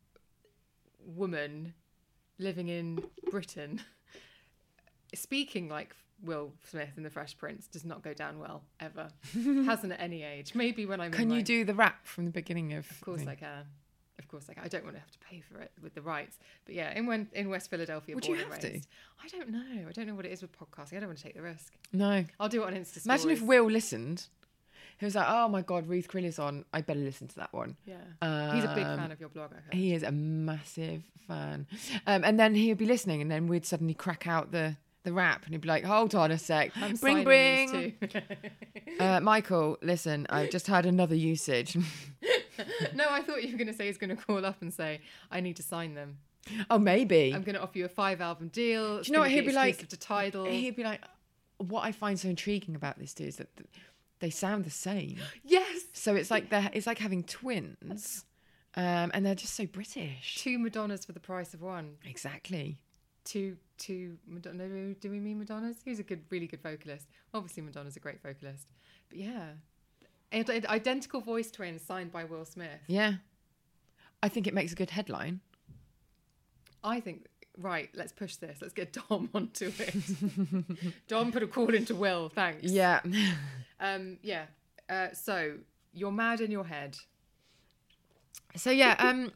woman living in Britain. Speaking like Will Smith in The Fresh Prince does not go down well ever. Hasn't at any age. Maybe when I'm. can in you my, do the rap from the beginning of? Of course thing? I can. Of course I can. I don't want to have to pay for it with the rights. But yeah, in when in West Philadelphia, Would born you and have to? raised. I don't know. I don't know what it is with podcasting. I don't want to take the risk. No. I'll do it on Insta. Imagine if stories. Will listened. He was like, "Oh my God, Ruth Krill is on. I better listen to that one." Yeah, he's a big Um, fan of your blog. I've heard. He is a massive fan. Um, and then he'd be listening, and then we'd suddenly crack out the, the rap, and he'd be like, "Hold on a sec, I'm bring, signing bring." these too. uh, Michael, listen, I've just had another usage. No, I thought you were going to say he's going to call up and say, "I need to sign them. Oh, maybe. I'm going to offer you a five album deal." It's Do you know what gonna he'd be like? exclusive to Tidal. He'd be like, "What I find so intriguing about this dude is that th- they sound the same. Yes, So it's like they're it's like having twins, um, and they're just so British." two Madonnas for the price of one. Exactly. Two, two Madonna. no, Do we mean Madonnas? Who's a good, really good vocalist? Obviously, Madonna's a great vocalist. But yeah, Id- identical voice twins signed by Will Smith. Yeah. I think it makes a good headline. I think, right, let's push this. Let's get Dom onto it. Dom put a call into Will, thanks. Yeah. Um, yeah. Uh, so, you're mad in your head. So yeah, um,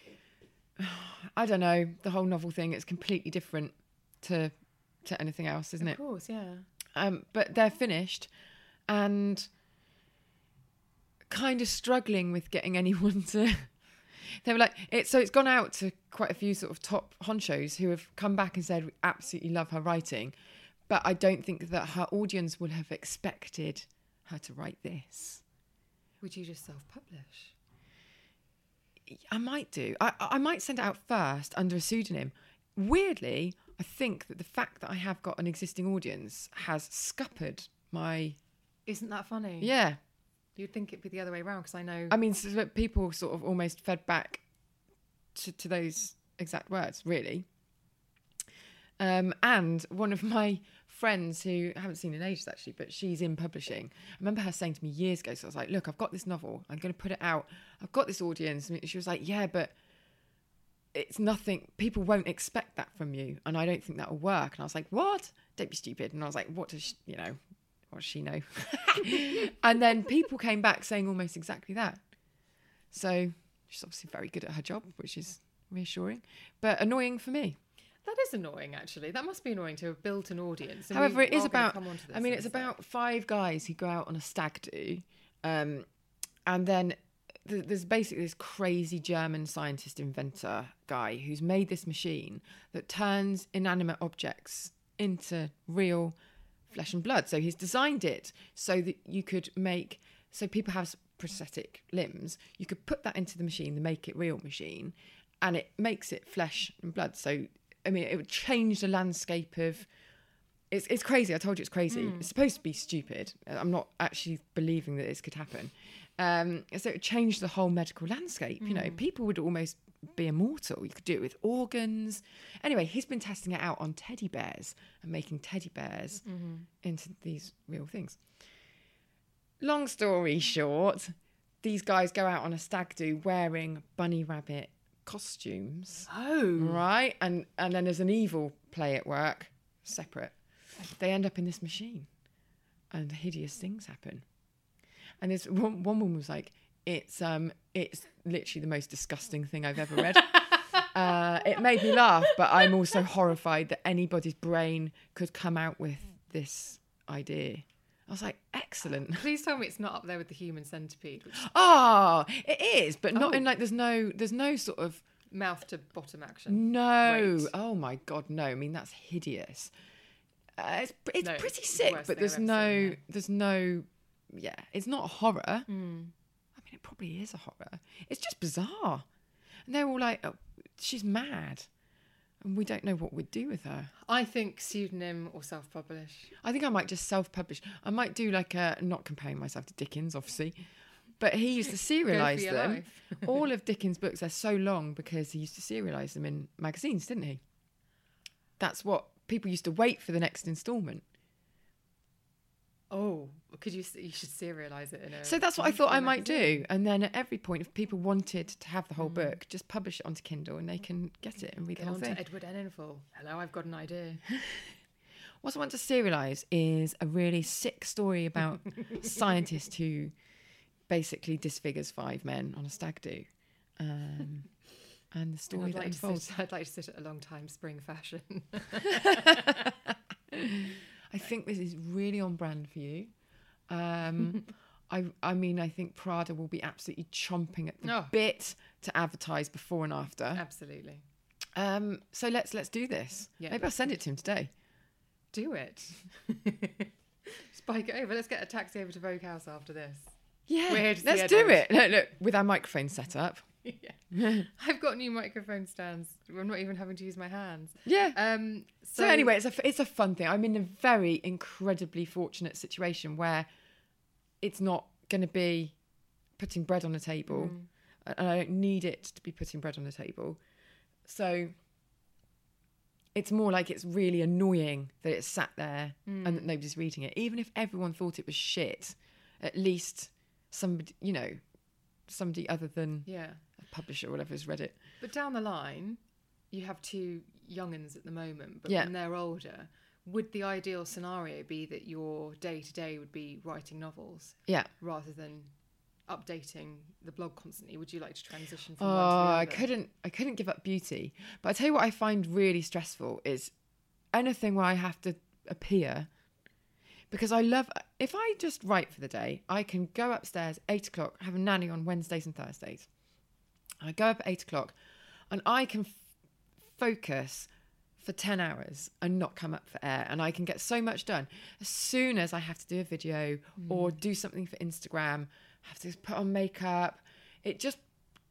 I don't know, the whole novel thing. It's completely different to to anything else, isn't Of it? course, yeah. Um, but they're finished, and kind of struggling with getting anyone to. They were like, it, so it's gone out to quite a few sort of top honchos who have come back and said we absolutely love her writing, but I don't think that her audience would have expected her to write this. Would you just self-publish? I might do. I, I might send it out first under a pseudonym. Weirdly, I think that the fact that I have got an existing audience has scuppered my... Isn't that funny? Yeah. You'd think it'd be the other way around because I know... I mean, so that people sort of almost fed back to, to those exact words, really. Um, and one of my friends who I haven't seen in ages, actually, but she's in publishing. I remember her saying to me years ago, so I was like, look, I've got this novel. I'm going to put it out. I've got this audience. And she was like, yeah, but it's nothing. People won't expect that from you. And I don't think that'll work. And I was like, what? Don't be stupid. And I was like, what does she, you know, what does she know? And then people came back saying almost exactly that. So she's obviously very good at her job, which is reassuring, but annoying for me. That is annoying, actually. That must be annoying to have built an audience. And However, we it is are gonna about, come onto this I mean, in it's a sec. about five guys who go out on a stag do. Um, and then th- there's basically this crazy German scientist inventor guy who's made this machine that turns inanimate objects into real flesh and blood. So he's designed it so that you could make, so people have prosthetic limbs, you could put that into the machine, the make it real machine, and it makes it flesh and blood. So, I mean, it would change the landscape of, it's it's crazy. I told you it's crazy. Mm. It's supposed to be stupid. I'm not actually believing that this could happen. Um, so it would change the whole medical landscape. Mm. You know, people would almost be immortal. You could do it with organs. Anyway, he's been testing it out on teddy bears and making teddy bears mm-hmm. into these real things. Long story short, these guys go out on a stag do wearing bunny rabbit costumes. Oh. Right? And and then there's an evil play at work, separate. They end up in this machine and hideous things happen. And there's one, one woman was like, it's um it's literally the most disgusting thing I've ever read. uh, it made me laugh, but I'm also horrified that anybody's brain could come out with this idea. I was like, excellent. Please tell me it's not up there with the human centipede. Which... Oh, it is, but not Oh. in like, there's no, there's no sort of... Mouth to bottom action. No. Great. Oh my God, no. I mean, that's hideous. Uh, it's it's No, pretty it's the sick, worst but thing there's I've ever no, seen, yeah. there's no, yeah, it's not horror. Mm. I mean, it probably is a horror. It's just bizarre. And they're all like, oh, she's mad. And we don't know what we'd do with her. I think pseudonym or self-publish. I think I might just self-publish. I might do like a, not comparing myself to Dickens, obviously, but he used to serialise your them. life. All of Dickens' books are so long because he used to serialise them in magazines, didn't he? That's what people used to wait for the next instalment. Oh, could you? You should serialise it in a. So that's what I thought I monthly might magazine. do. And then at every point, if people wanted to have the whole book, just publish it onto Kindle and they can get it and read Get the whole on thing. to Edward Enninful. Hello, I've got an idea. What I want to serialise is a really sick story about scientist who basically disfigures five men on a stag do. Um, and the story I'd that like, to unfolds. sit, I'd like to sit at a long time spring fashion. I think this is really on brand for you. Um, I, I mean, I think Prada will be absolutely chomping at the Oh. bit to advertise before and after. Absolutely. Um, so let's let's do this. Yeah, Maybe I'll send it to him today. Do it. Spike it over. Let's get a taxi over to Vogue House after this. Yeah, We're here to see let's do Edward. it. Look, look, with our microphone set up. Yeah. I've got new microphone stands. I'm not even having to use my hands. Yeah. Um. So, anyway, it's a it's a fun thing. I'm in a very incredibly fortunate situation where it's not going to be putting bread on the table, Mm. and I don't need it to be putting bread on the table. So it's more like it's really annoying that it's sat there Mm. and that nobody's reading it. Even if everyone thought it was shit, at least somebody, you know, somebody other than Yeah. a publisher or whatever has read it. But down the line, you have two young'uns at the moment, but Yeah. when they're older, would the ideal scenario be that your day to day would be writing novels Yeah. rather than updating the blog constantly? Would you like to transition from Oh, one to the other? I couldn't. I couldn't give up beauty. But I tell you what, I find really stressful is anything where I have to appear, because I love. If I just write for the day, I can go upstairs eight o'clock, have a nanny on Wednesdays and Thursdays. I go up at eight o'clock, and I can f- focus for ten hours and not come up for air, and I can get so much done. As soon as I have to do a video or do something for Instagram, have to put on makeup, it just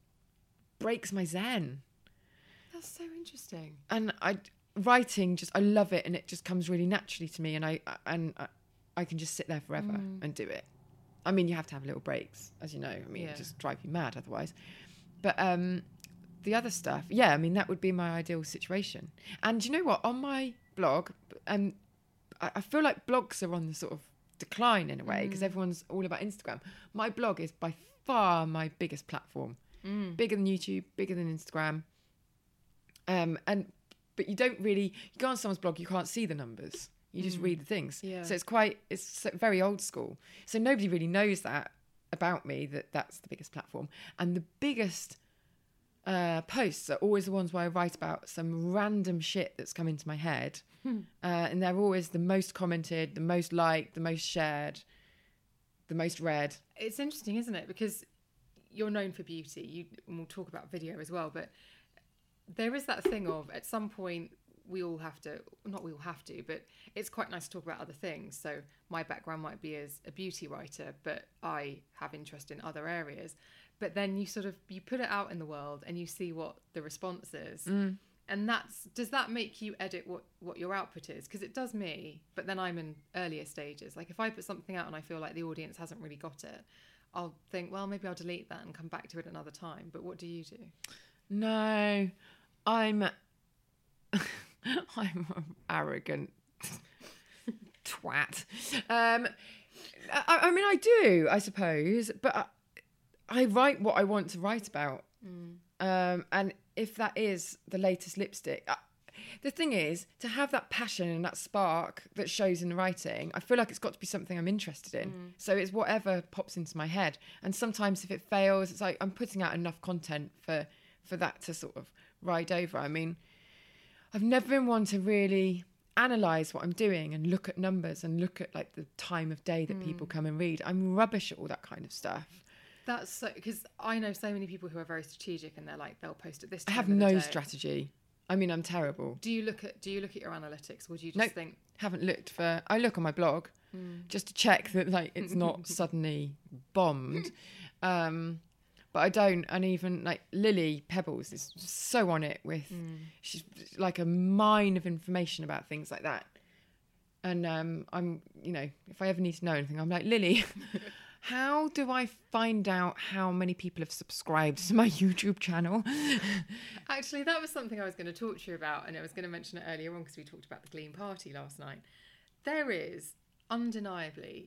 breaks my zen. That's so interesting. And I writing just I love it, and it just comes really naturally to me, and I and I, I can just sit there forever and do it. I mean, you have to have little breaks, as you know. I mean, Yeah. it just drive you mad otherwise. But um, the other stuff, yeah, I mean, that would be my ideal situation. And you know what? On my blog, um, I, I feel like blogs are on the sort of decline in a way because everyone's all about Instagram. My blog is by far my biggest platform, bigger than YouTube, bigger than Instagram. Um, and but you don't really you go on someone's blog, you can't see the numbers. You just read the things. Yeah. So it's quite it's so- very old school. So nobody really knows that about me, that that's the biggest platform. And the biggest uh, posts are always the ones where I write about some random shit that's come into my head. uh, and they're always the most commented, the most liked, the most shared, the most read. It's interesting, isn't it? Because you're known for beauty. You, and we'll talk about video as well, but there is that thing of at some point we all have to, not we all have to, but it's quite nice to talk about other things. So my background might be as a beauty writer, but I have interest in other areas. But then you sort of, you put it out in the world and you see what the response is. Mm. And that's, does that make you edit what, what your output is? Because it does me, but then I'm in earlier stages. Like if I put something out and I feel like the audience hasn't really got it, I'll think, well, maybe I'll delete that and come back to it another time. But what do you do? No, I'm I'm an arrogant twat. Um, I, I mean, I do, I suppose, but I, I write what I want to write about. Mm. Um, and if that is the latest lipstick. Uh, the thing is, to have that passion and that spark that shows in the writing, I feel like it's got to be something I'm interested in. Mm. So it's whatever pops into my head. And sometimes if it fails, it's like I'm putting out enough content for, for that to sort of ride over. I mean, I've never been one to really analyse what I'm doing and look at numbers and look at like the time of day that mm. people come and read. I'm rubbish at all that kind of stuff. That's so, because I know so many people who are very strategic and they're like, they'll post at this time I have of the no day. strategy. I mean, I'm terrible. Do you look at Do you look at your analytics? Or do you just nope, think? Haven't looked for. I look on my blog mm. just to check that like it's not suddenly bombed, um, but I don't. And even like Lily Pebbles is so on it with. Mm. She's like a mine of information about things like that. And um, I'm, you know, if I ever need to know anything, I'm like, Lily. How do I find out how many people have subscribed to my YouTube channel? Actually, that was something I was going to talk to you about, and I was going to mention it earlier on because we talked about the Gleam party last night. There is undeniably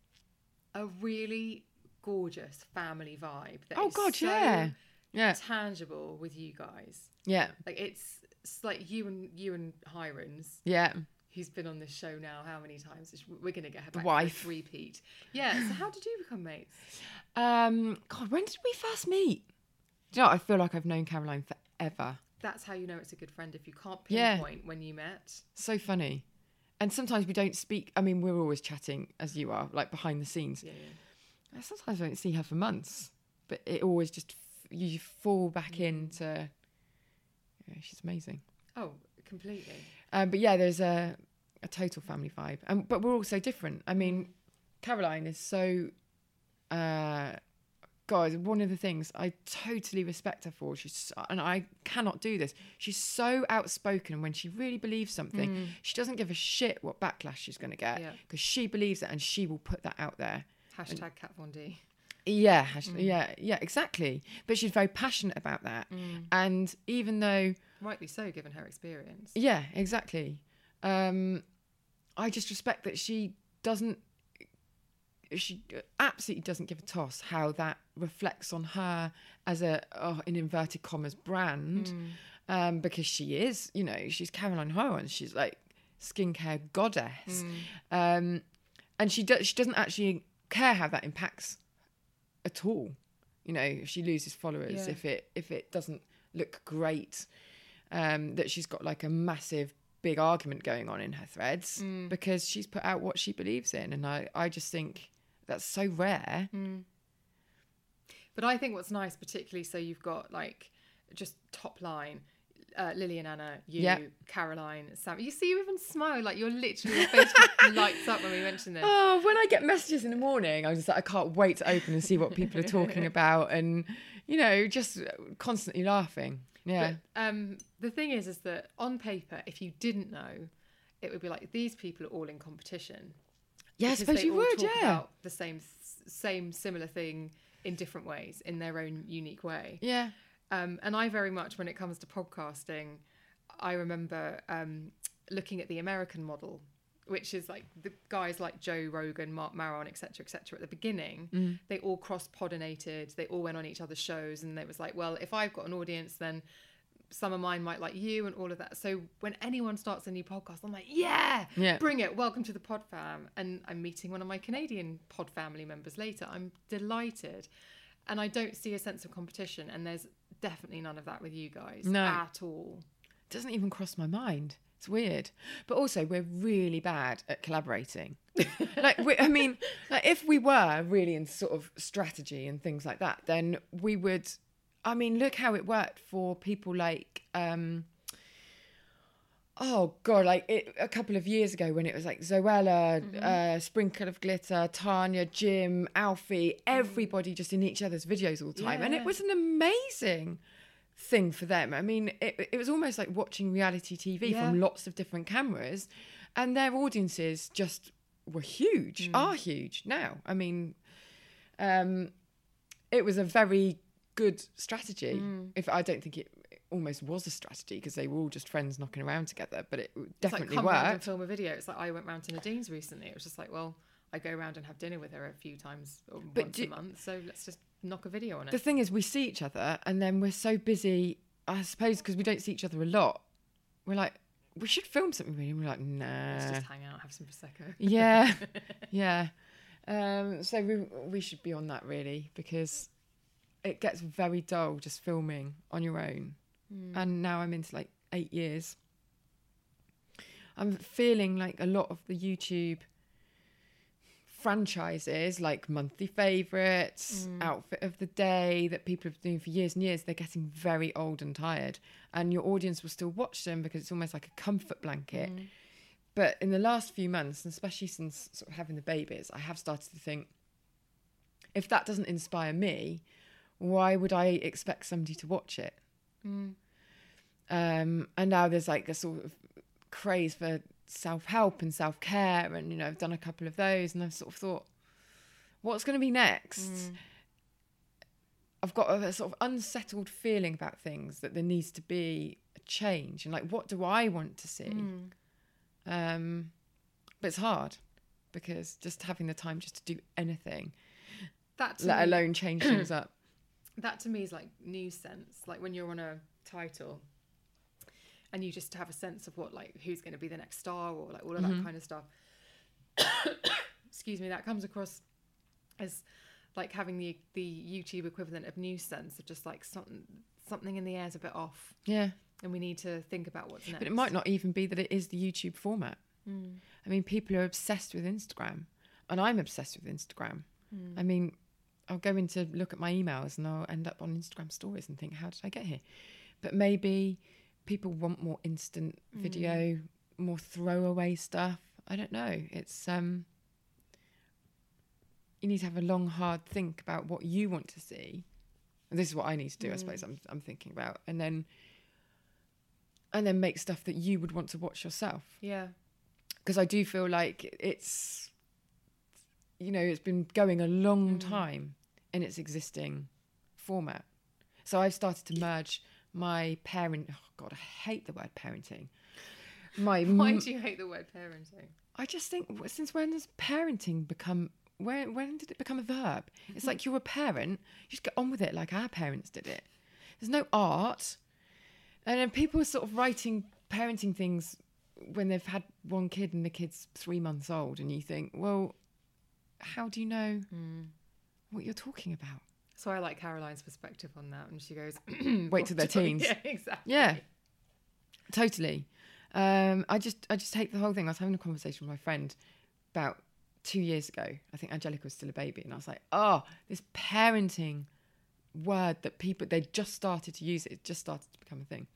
a really gorgeous family vibe that oh is God, so yeah. Yeah. tangible with you guys. Yeah. Like it's, it's like you and you and Hirons. Yeah. Who's been on this show now how many times? We're going to get her back the wife. For a repeat. Yeah, so how did you become mates? Um, God, when did we first meet? Do you know what? I feel like I've known Caroline forever. That's how you know it's a good friend, if you can't yeah. pinpoint when you met. So funny. And sometimes we don't speak. I mean, we're always chatting, as you are, like behind the scenes. Yeah, yeah. Sometimes I don't see her for months, but it always just, you fall back mm. into, yeah, she's amazing. Oh, completely. Um, but yeah, there's a, a total family vibe. Um, but we're all so different. I mean, Caroline is so, uh, God, one of the things I totally respect her for, she's so, and I cannot do this, she's so outspoken when she really believes something. Mm. She doesn't give a shit what backlash she's going to get because yeah. she believes it and she will put that out there. Hashtag and, Kat Von D. Yeah, hashtag, mm. yeah, yeah, exactly. But she's very passionate about that. Mm. And even though... Rightly so, given her experience. Yeah, exactly. Um, I just respect that she doesn't, she absolutely doesn't give a toss how that reflects on her as a, oh, in inverted commas, brand. Mm. Um, because she is, you know, she's Caroline Hirons. She's like skincare goddess. Mm. Um, and she, do, she doesn't actually care how that impacts at all. You know, if she loses followers, yeah. if it if it doesn't look great, um, that she's got like a massive big argument going on in her threads mm. because she's put out what she believes in. And I, I just think that's so rare. Mm. But I think what's nice, particularly, so you've got like just top line, uh, Lily and Anna, you, yep. Caroline, Sam. You see, you even smile, like you're literally, your face lights up when we mention this. Oh, when I get messages in the morning, I'm just like, I can't wait to open and see what people are talking about, and you know, just constantly laughing. Yeah. But, um, the thing is, is that on paper, if you didn't know, it would be like these people are all in competition. Yeah, I suppose you would. Talk yeah. About the same, same, similar thing in different ways, in their own unique way. Yeah. Um, and I very much, when it comes to podcasting, I remember um, looking at the American model, which is like the guys like Joe Rogan, Mark Maron, et cetera, et cetera. At the beginning, mm. they all cross-pollinated. They all went on each other's shows. And it was like, well, if I've got an audience, then some of mine might like you and all of that. So when anyone starts a new podcast, I'm like, yeah, yeah. bring it. Welcome to the pod fam. And I'm meeting one of my Canadian pod family members later. I'm delighted. And I don't see a sense of competition. And there's definitely none of that with you guys no. at all. It doesn't even cross my mind. It's weird. But also, we're really bad at collaborating. like, we, I mean, like if we were really in sort of strategy and things like that, then we would... I mean, look how it worked for people like... Um, oh, God, like it, a couple of years ago when it was like Zoella, mm-hmm. uh, Sprinkle of Glitter, Tanya, Jim, Alfie, everybody just in each other's videos all the time. Yeah. And it was an amazing thing for them. I mean, it, it was almost like watching reality T V yeah. from lots of different cameras, and their audiences just were huge, mm. are huge now. I mean, um, it was a very good strategy. Mm. If I don't think it almost was a strategy because they were all just friends knocking around together, but it definitely it's like come worked. Round and film a video. It's like I went round to Nadine's recently. It was just like, well, I go around and have dinner with her a few times or but once do, a month, so let's just knock a video on it. The thing is, we see each other and then we're so busy I suppose because we don't see each other a lot, we're like, we should film something really. And we're like, nah. Let's just hang out, have some Prosecco. Yeah, yeah. Um, so we we should be on that really, because it gets very dull just filming on your own. Mm. And now I'm into like eight years. I'm feeling like a lot of the YouTube franchises, like monthly favourites, mm. outfit of the day that people have been doing for years and years, they're getting very old and tired. And your audience will still watch them because it's almost like a comfort blanket. Mm. But in the last few months, and especially since sort of having the babies, I have started to think, if that doesn't inspire me, why would I expect somebody to watch it? Mm. Um, and now there's like a sort of craze for self-help and self-care, and you know, I've done a couple of those, and I've sort of thought, what's going to be next? Mm. I've got a, a sort of unsettled feeling about things, that there needs to be a change, and like, what do I want to see? Mm. Um, but it's hard, because just having the time just to do anything, that let me, alone change things up. That to me is like news sense, like when you're on a title and you just have a sense of what, like, who's going to be the next star, or like all of that mm-hmm. kind of stuff. Excuse me, that comes across as like having the the YouTube equivalent of news sense, of just like something something in the air's a bit off. Yeah. And we need to think about what's next. But it might not even be that it is the YouTube format. Mm. I mean, people are obsessed with Instagram, and I'm obsessed with Instagram. Mm. I mean, I'll go in to look at my emails and I'll end up on Instagram stories and think, how did I get here? But maybe people want more instant video, mm. more throwaway stuff. I don't know. It's um, you need to have a long, hard think about what you want to see. And this is what I need to do, mm. I suppose. I'm I'm thinking about, and then and then make stuff that you would want to watch yourself. Yeah, because I do feel like it's, you know, it's been going a long mm. time in its existing format. So I've started to merge my parent. Oh God, I hate the word parenting. My why do you hate the word parenting? I just think, since when has parenting become? When when did it become a verb? It's like, you're a parent, you just get on with it like our parents did it. There's no art, and then people are sort of writing parenting things when they've had one kid and the kid's three months old, and you think, well, how do you know mm. what you're talking about? So I like Caroline's perspective on that, and she goes, wait till they're teens. Yeah, exactly. Yeah, totally. Um, I just I just hate the whole thing. I was having a conversation with my friend about two years ago. I think Angelica was still a baby, and I was like, oh, this parenting word that people, they just started to use it, it just started to become a thing.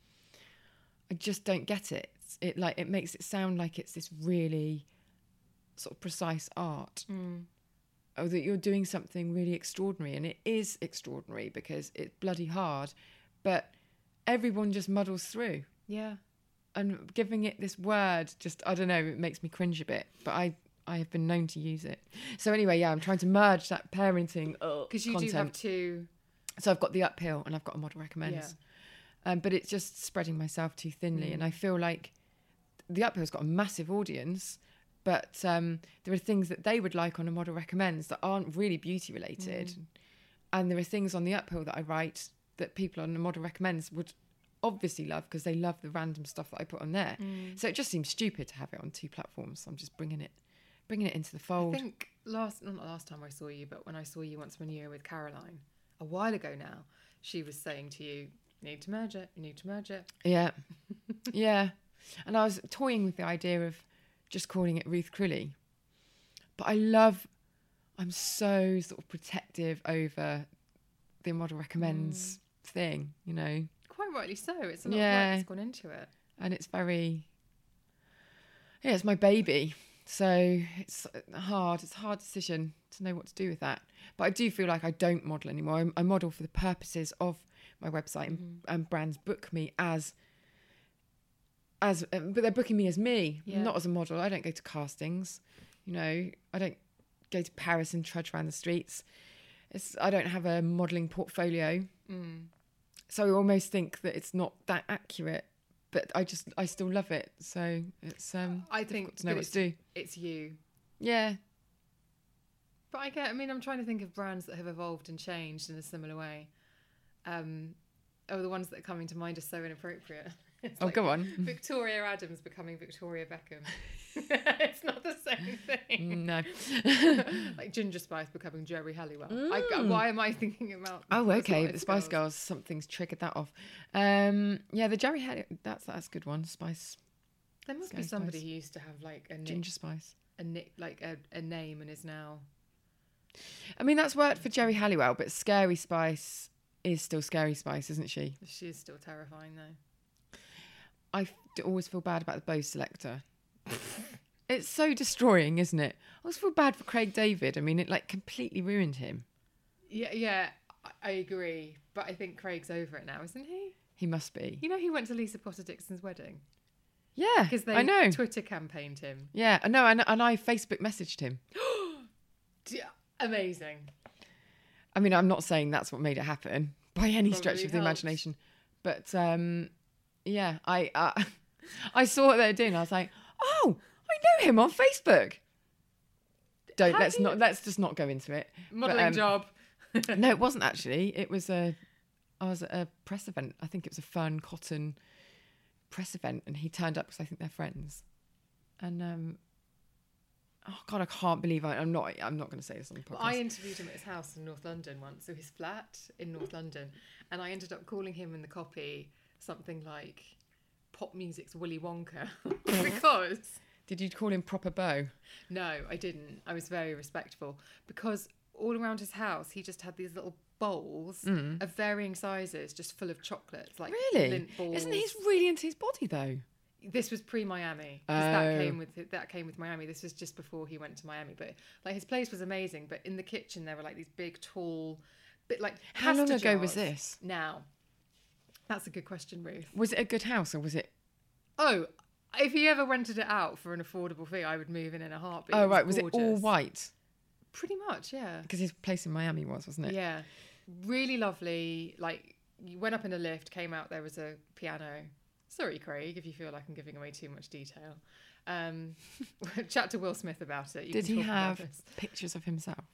I just don't get it. It's, it like it makes it sound like it's this really sort of precise art. Mm. Or that you're doing something really extraordinary, and it is extraordinary because it's bloody hard, but everyone just muddles through. Yeah. And giving it this word, just, I don't know, it makes me cringe a bit, but I, I have been known to use it. So anyway, yeah, I'm trying to merge that parenting because you content. do have two. So I've got the uphill and I've got a model recommends. Yeah. Um, but it's just spreading myself too thinly. Mm. And I feel like the uphill's got a massive audience, but um, there are things that they would like on a model recommends that aren't really beauty related. Mm. And there are things on the uphill that I write that people on the model recommends would obviously love, because they love the random stuff that I put on there. Mm. So it just seems stupid to have it on two platforms. So I'm just bringing it, bringing it into the fold. I think last, not last time I saw you, but when I saw you once when you were with Caroline a while ago now, she was saying to you, you need to merge it, you need to merge it. Yeah, yeah. And I was toying with the idea of just calling it Ruth Crilly. But I love, I'm so sort of protective over the model recommends mm. thing, you know. Quite rightly so. It's a lot yeah. of work that's gone into it. And it's very, yeah, it's my baby. So it's hard. It's a hard decision to know what to do with that. But I do feel like I don't model anymore. I, I model for the purposes of my website, mm-hmm. and, and brands book me as, as, uh, but they're booking me as me, yeah. not as a model. I don't go to castings, you know, I don't go to Paris and trudge around the streets. It's, I don't have a modelling portfolio. Mm. So I almost think that it's not that accurate, but I just, I still love it. So it's um, I think to know what to do. It's you. Yeah. But I get, I mean, I'm trying to think of brands that have evolved and changed in a similar way um, Oh, the ones that are coming to mind are so inappropriate. It's Oh, like go on. Victoria Adams becoming Victoria Beckham. It's not the same thing. No. Like Ginger Spice becoming Jerry Halliwell. I, why am I thinking about? Oh, the okay. Spice The Spice Girls? Girls, something's triggered that off. Um, yeah, the Jerry had that's that's a good one. Spice, There must Scary be somebody Spice. who used to have like a nick, Ginger Spice. a nick, like a, a name and is now. I mean, that's worked for Jerry Halliwell, but Scary Spice is still Scary Spice, isn't she? She is still terrifying though. I f- always feel bad about the Bose selector. It's so destroying, isn't it? I always feel bad for Craig David. I mean, it like completely ruined him. Yeah, yeah, I- I agree. But I think Craig's over it now, isn't he? He must be. You know, he went to Lisa Potter Dixon's wedding Yeah, because they I know. Twitter campaigned him. Yeah, I know, and, and I Facebook messaged him. Yeah, amazing. I mean, I'm not saying that's what made it happen by any stretch Probably of the helped. imagination, but um, yeah, I uh, I saw what they were doing. I was like, oh, I know him on Facebook. Don't How let's do you- not let's just not go into it. But, Modelling um, job. No, it wasn't actually. It was a I was at a press event. I think it was a Fern Cotton press event, and he turned up because I think they're friends. And um, oh god, I can't believe I, I'm not. I'm not going to say this on the podcast. I interviewed him at his house in North London once, so his flat in North London, and I ended up calling him in the copy something like pop music's Willy Wonka because Did you call him Proper Beau? no, I didn't. I was very respectful because all around his house he just had these little bowls of varying sizes, just full of chocolates, like Really? lint balls. Isn't he really into his body though? This was pre-Miami. 'Cause That Oh. came with that came with Miami. This was just before he went to Miami. But like his place was amazing. But in the kitchen there were like these big, tall, bit like How long pasta ago was jars. this? Now, that's a good question, Ruth. Was it a good house or was it? Oh, if he ever rented it out for an affordable fee, I would move in in a heartbeat. Oh right, was it all gorgeous. white? Pretty much, yeah. Because his place in Miami was, wasn't it? Yeah, really lovely. Like you went up in a lift, came out, there was a piano. Sorry, Craig, if you feel like I'm giving away too much detail. Um, chat to Will Smith about it. You Did can he talk about have this. pictures of himself?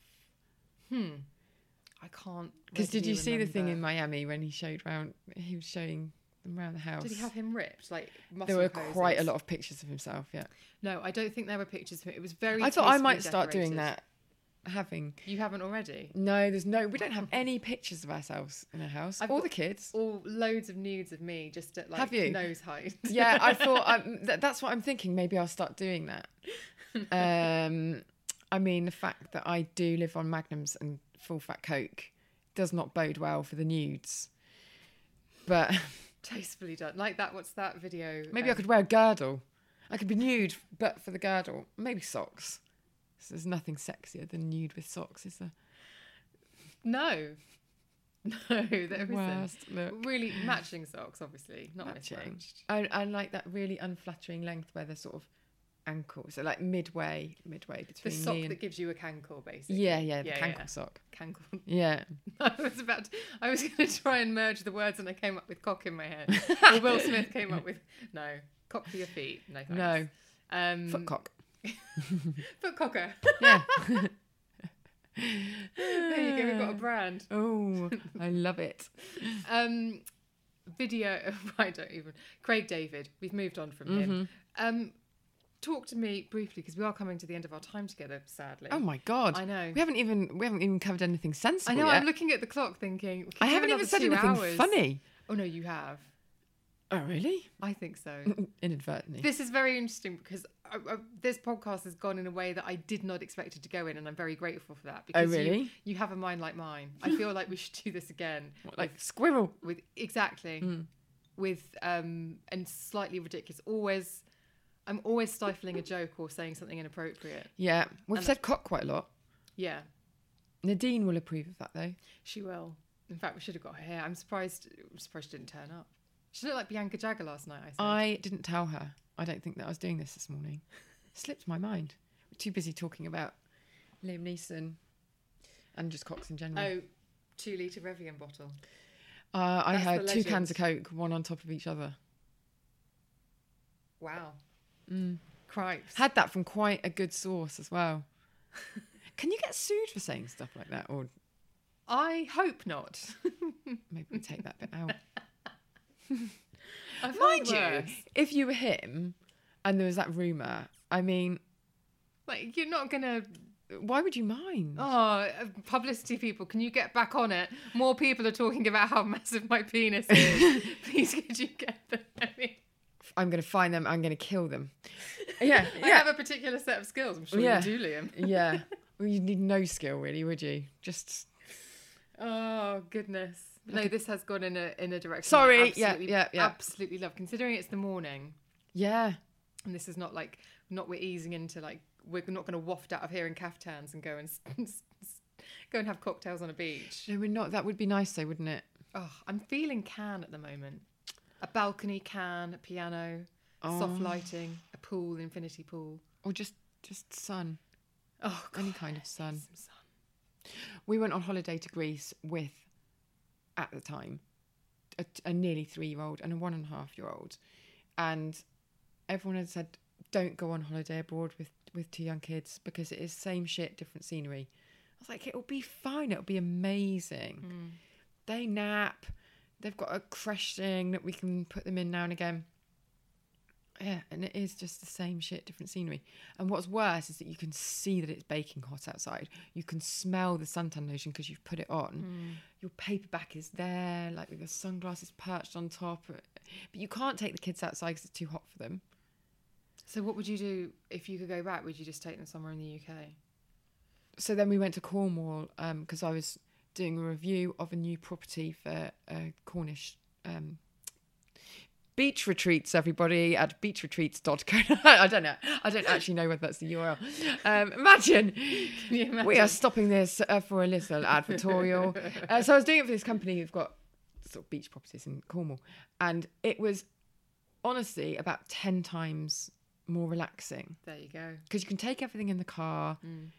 I can't. Because did readily you see the thing in remember. Miami when he showed round? He was showing them around the house. Did he have him ripped? Like muscle There were poses? quite a lot of pictures of himself. Yeah, No, I don't think there were pictures of him. It was very. I thought I tastefully might start doing decorated. that. Having You haven't already? no, there's no. We don't have any pictures of ourselves in our house. I've All got- the kids. Or loads of nudes of me just at like Have you? nose height. Yeah, I thought um, th- that's what I'm thinking. Maybe I'll start doing that. Um, I mean, the fact that I do live on Magnums and full fat Coke does not bode well for the nudes. But Tastefully done. Like that. What's that video? maybe I um, could wear a girdle. I could be nude, but for the girdle, maybe socks. So there's nothing sexier than nude with socks, is there? No. No, there isn't. Worst look. Really matching socks, obviously, not Matching. mismatched. I, I like that really unflattering length where they're sort of ankle, so like midway, midway The between sock knee and that gives you a cankle, basically. yeah, yeah, the Yeah, cankle yeah. sock. Cankle. Yeah, I was about. To, I was going to try and merge the words, and I came up with cock in my head. Or Will Smith came up with no cock for your feet. No, thanks. no, Um, foot cock. Foot cocker. Yeah. There you go. We've got a brand. Oh, I love it. Um, video. I don't even. Craig David. We've moved on from Mm-hmm. him. Um, talk to me briefly because we are coming to the end of our time together. Sadly. Oh my god, I know. We haven't even we haven't even covered anything sensible I know. yet. I'm looking at the clock, thinking. we could I do haven't even another said two anything hours. funny. Oh no, you have. Oh really? I think so. Inadvertently. This is very interesting because I, I, this podcast has gone in a way that I did not expect it to go in, and I'm very grateful for that. Because you- really? You, have a mind like mine. I feel like we should do this again. Like squirrel. with exactly with um and slightly ridiculous. Always, I'm always stifling a joke or saying something inappropriate. Yeah, we've And- said cock quite a lot. Yeah, Nadine will approve of that though. she will. In fact, we should have got her here. I'm surprised. I'm surprised she didn't turn up. She looked like Bianca Jagger last night. I said. I didn't tell her. I don't think that I was doing this this morning. Slipped my mind. We're too busy talking about Liam Neeson and just cocks in general. Oh, two litre Revian bottle. Uh, I That's had the two cans of legend. Coke, one on top of each other. Wow. Cripes. Had that from quite a good source as well. Can you get sued for saying stuff like that? Or I hope not. maybe we take that bit out. I've Mind heard you, worse. if you were him and there was that rumour, I mean, Like, you're not going to... why would you mind? Oh, uh, publicity people, can you get back on it? More people are talking about how massive my penis is. Please, could you get them? I mean, I'm going to find them. I'm going to kill them. Yeah, I yeah, have a particular set of skills. I'm sure Yeah. you do, Liam. yeah. Well, you'd need no skill, really, would you? Just Oh, goodness. No, this has gone in a in a direction. Sorry, I yeah, absolutely, yeah, yeah. absolutely love. Considering it's the morning, yeah. and this is not like not we're easing into like we're not going to waft out of here in caftans and go and go and have cocktails on a beach. No, we're not. That would be nice, though, wouldn't it? Oh, I'm feeling can at the moment. A balcony can, a piano, soft Oh. lighting, a pool, infinity pool. Or just just sun, Oh, God, any kind of sun. some sun. We went on holiday to Greece with, at the time, a, a nearly three-year-old and a one and a half-year-old, and everyone had said, "Don't go on holiday abroad with with two young kids because it is same shit, different scenery." I was like, "It'll be fine. It'll be amazing." Mm. They nap. They've got a creche thing that we can put them in now and again. Yeah, and it is just the same shit, different scenery. And what's worse is that you can see that it's baking hot outside. You can smell the suntan lotion because you've put it on. Mm. Your paperback is there, like with your sunglasses perched on top. But you can't take the kids outside because it's too hot for them. So what would you do if you could go back? Would you just take them somewhere in the U K? So then we went to Cornwall because I was doing a review of a new property for uh, Cornish um, beach retreats, everybody, at beach retreats dot co. I don't know. I don't actually know whether that's the U R L. Um, imagine, you imagine? we are stopping this uh, for a little advertorial. Uh, so I was doing it for this company who've got sort of beach properties in Cornwall. And it was honestly about ten times more relaxing There you go. because you can take everything in the car. Mm.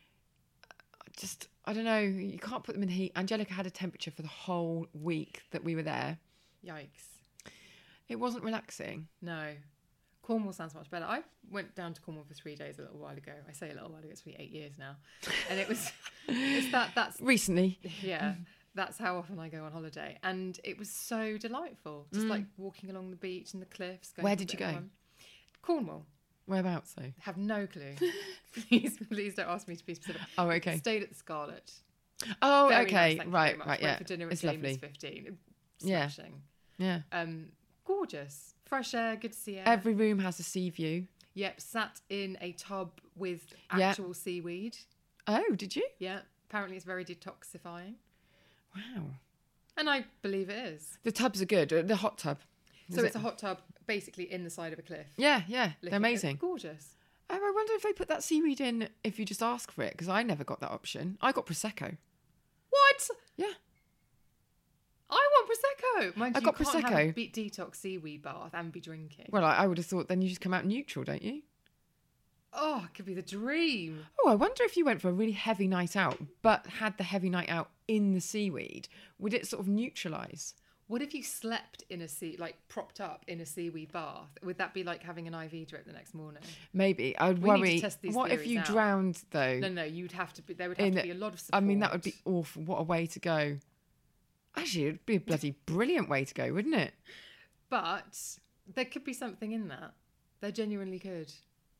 Just, I don't know, you can't put them in the heat. Angelica had a temperature for the whole week that we were there. Yikes. It wasn't relaxing. No. Cornwall sounds much better. I went down to Cornwall for three days a little while ago. I say a little while ago, it's been eight years now. And it was, it's that, that's, Recently. yeah, that's how often I go on holiday. And it was so delightful. Just like walking along the beach and the cliffs. Going Where for a did you bit of go? fun. Cornwall. Whereabouts though? Have no clue. please, please don't ask me to be specific. Oh, okay. Stayed at the Scarlet. Oh, Very okay. nice, thank you right, very much. right, Went yeah. for dinner at It's James lovely. fifteen. Yeah. Smashing. Yeah. Um, gorgeous. Fresh air, good to see air. Every room has a sea view. Yep, sat in a tub with Yeah. actual seaweed. Oh, did you? Yeah, apparently it's very detoxifying. Wow. And I believe it is. The tubs are good. uh, The hot tub. So Is it's it? a hot tub basically in the side of a cliff. Yeah, yeah. Looking They're at- amazing. Gorgeous. Oh, I wonder if they put that seaweed in if you just ask for it because I never got that option. I got Prosecco. What? Yeah. I want Prosecco. Mind I you, got you can't have a Prosecco. be- detox seaweed bath and be drinking. Well, I, I would have thought then you just come out neutral, don't you? Oh, it could be the dream. Oh, I wonder if you went for a really heavy night out, but had the heavy night out in the seaweed, would it sort of neutralise? What if you slept in a sea, like propped up in a seaweed bath? Would that be like having an I V drip the next morning? Maybe. I would We need to worry. test these What if theories you out. drowned though? No, no, you'd have to be. There would have in to the- be a lot of support. I mean, that would be awful. What a way to go. Actually, it'd be a bloody brilliant way to go, wouldn't it? But there could be something in that. There genuinely could.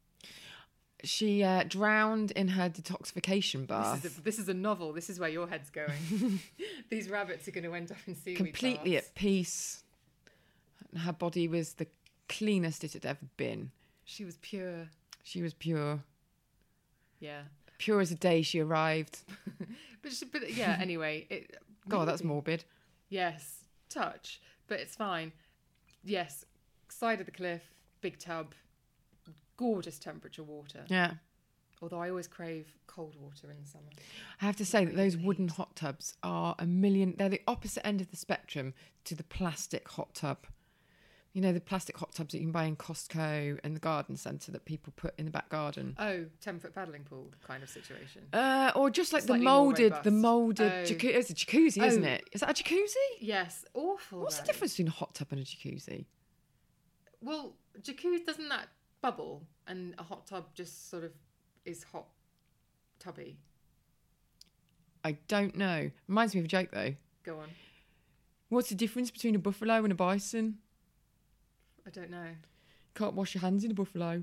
She uh, drowned in her detoxification bath. This is, a, this is a novel. This is where your head's going. These rabbits are going to end up in seaweed Completely baths. at peace. Her body was the cleanest it had ever been. She was pure. She was pure. Yeah. Pure as a day she arrived. But, she, but yeah, anyway. It, God, that's morbid. Yes. Touch. But it's fine. Yes. Side of the cliff. Big tub. Gorgeous temperature water. Yeah. Although I always crave cold water in the summer. I have to say that those wooden hot tubs are a million... They're the opposite end of the spectrum to the plastic hot tub. You know, the plastic hot tubs that you can buy in Costco and the garden centre that people put in the back garden. Oh, ten-foot paddling pool kind of situation. Uh, or just like Slightly the more moulded, the robust. moulded Oh. jacuzzi. It's a jacuzzi, isn't Oh. it? Is that a jacuzzi? Yes. Awful. What's the though. difference between a hot tub and a jacuzzi? Well, jacuzzi, doesn't that bubble? And a hot tub just sort of is hot tubby. I don't know. Reminds me of a joke though. Go on. What's the difference between a buffalo and a bison? I don't know. Can't wash your hands in a buffalo.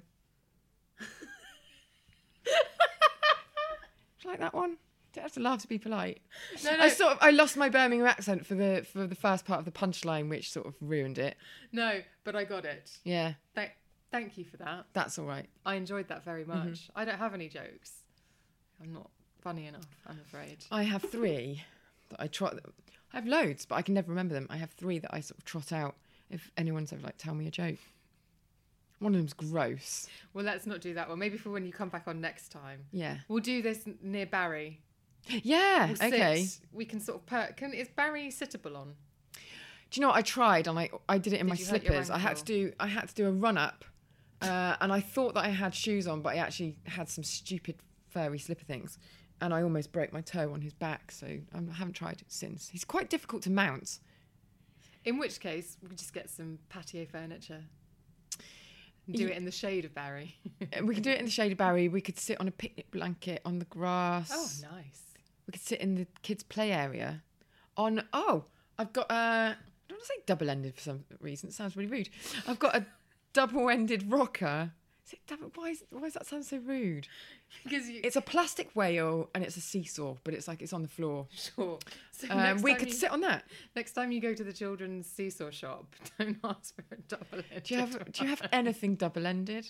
Do you like that one? Don't have to laugh to be polite. No, no. I sort of I lost my Birmingham accent for the for the first part of the punchline, which sort of ruined it. No, but I got it. Yeah, Thank, thank you for that. that's all right. I enjoyed that very much. Mm-hmm. I don't have any jokes. I'm not funny enough, I'm afraid. I have three that I trot. I have loads, but I can never remember them. I have three that I sort of trot out if anyone's ever like, tell me a joke. One of them's gross. Well, let's not do that one. Maybe for when you come back on next time. Yeah. We'll do this near Barry. Yeah. We'll okay. sit. We can sort of per. Can is Barry sittable on? Do you know what I tried and I I did it in Did my you hurt your slippers. I had to ankle? do I had to do a run up, uh, and I thought that I had shoes on, but I actually had some stupid furry slipper things, and I almost broke my toe on his back. So I haven't tried it since. He's quite difficult to mount. In which case, we could just get some patio furniture. And do Ye- it in the shade of Barry. We could do it in the shade of Barry. We could sit on a picnic blanket on the grass. Oh, nice. We could sit in the kids' play area. On oh, I've got uh, I don't want to say double-ended for some reason. It sounds really rude. I've got a double-ended rocker. Is it double? Why, is, why does that sound so rude? Because you. It's a plastic whale and it's a seesaw, but it's like it's on the floor. Sure. So Um, next we time could you, sit on that. Next time you go to the children's seesaw shop, don't ask for a double ended. Do you have Do you have anything double-ended?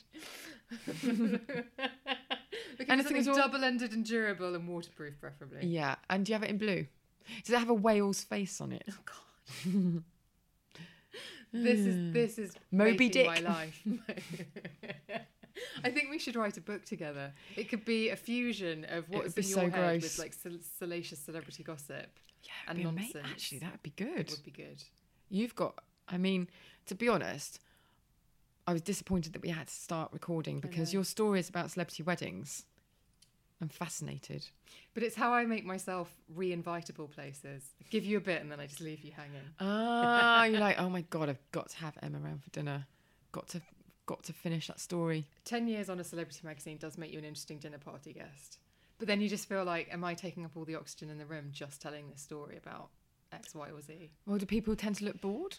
Anything anything at all? double ended and durable and waterproof, preferably. Yeah, and do you have it in blue? Does it have a whale's face on it? Oh God. This is this is Moby making my Dick. life. I think we should write a book together. It could be a fusion of It what would was in be your so head gross. with like sal- salacious celebrity gossip Yeah, and it'd be ama- nonsense. Actually, that'd be good. It would be good. You've got, I mean, to be honest, I was disappointed that we had to start recording because know. your stories about celebrity weddings, I'm fascinated. But it's how I make myself re-invitable places. I give you a bit and then I just leave you hanging. Ah, you're like, oh my God, I've got to have Emma around for dinner. Got to, got to finish that story. Ten years on a celebrity magazine does make you an interesting dinner party guest. But then you just feel like, am I taking up all the oxygen in the room just telling this story about X, Y, or Z? Well, do people tend to look bored?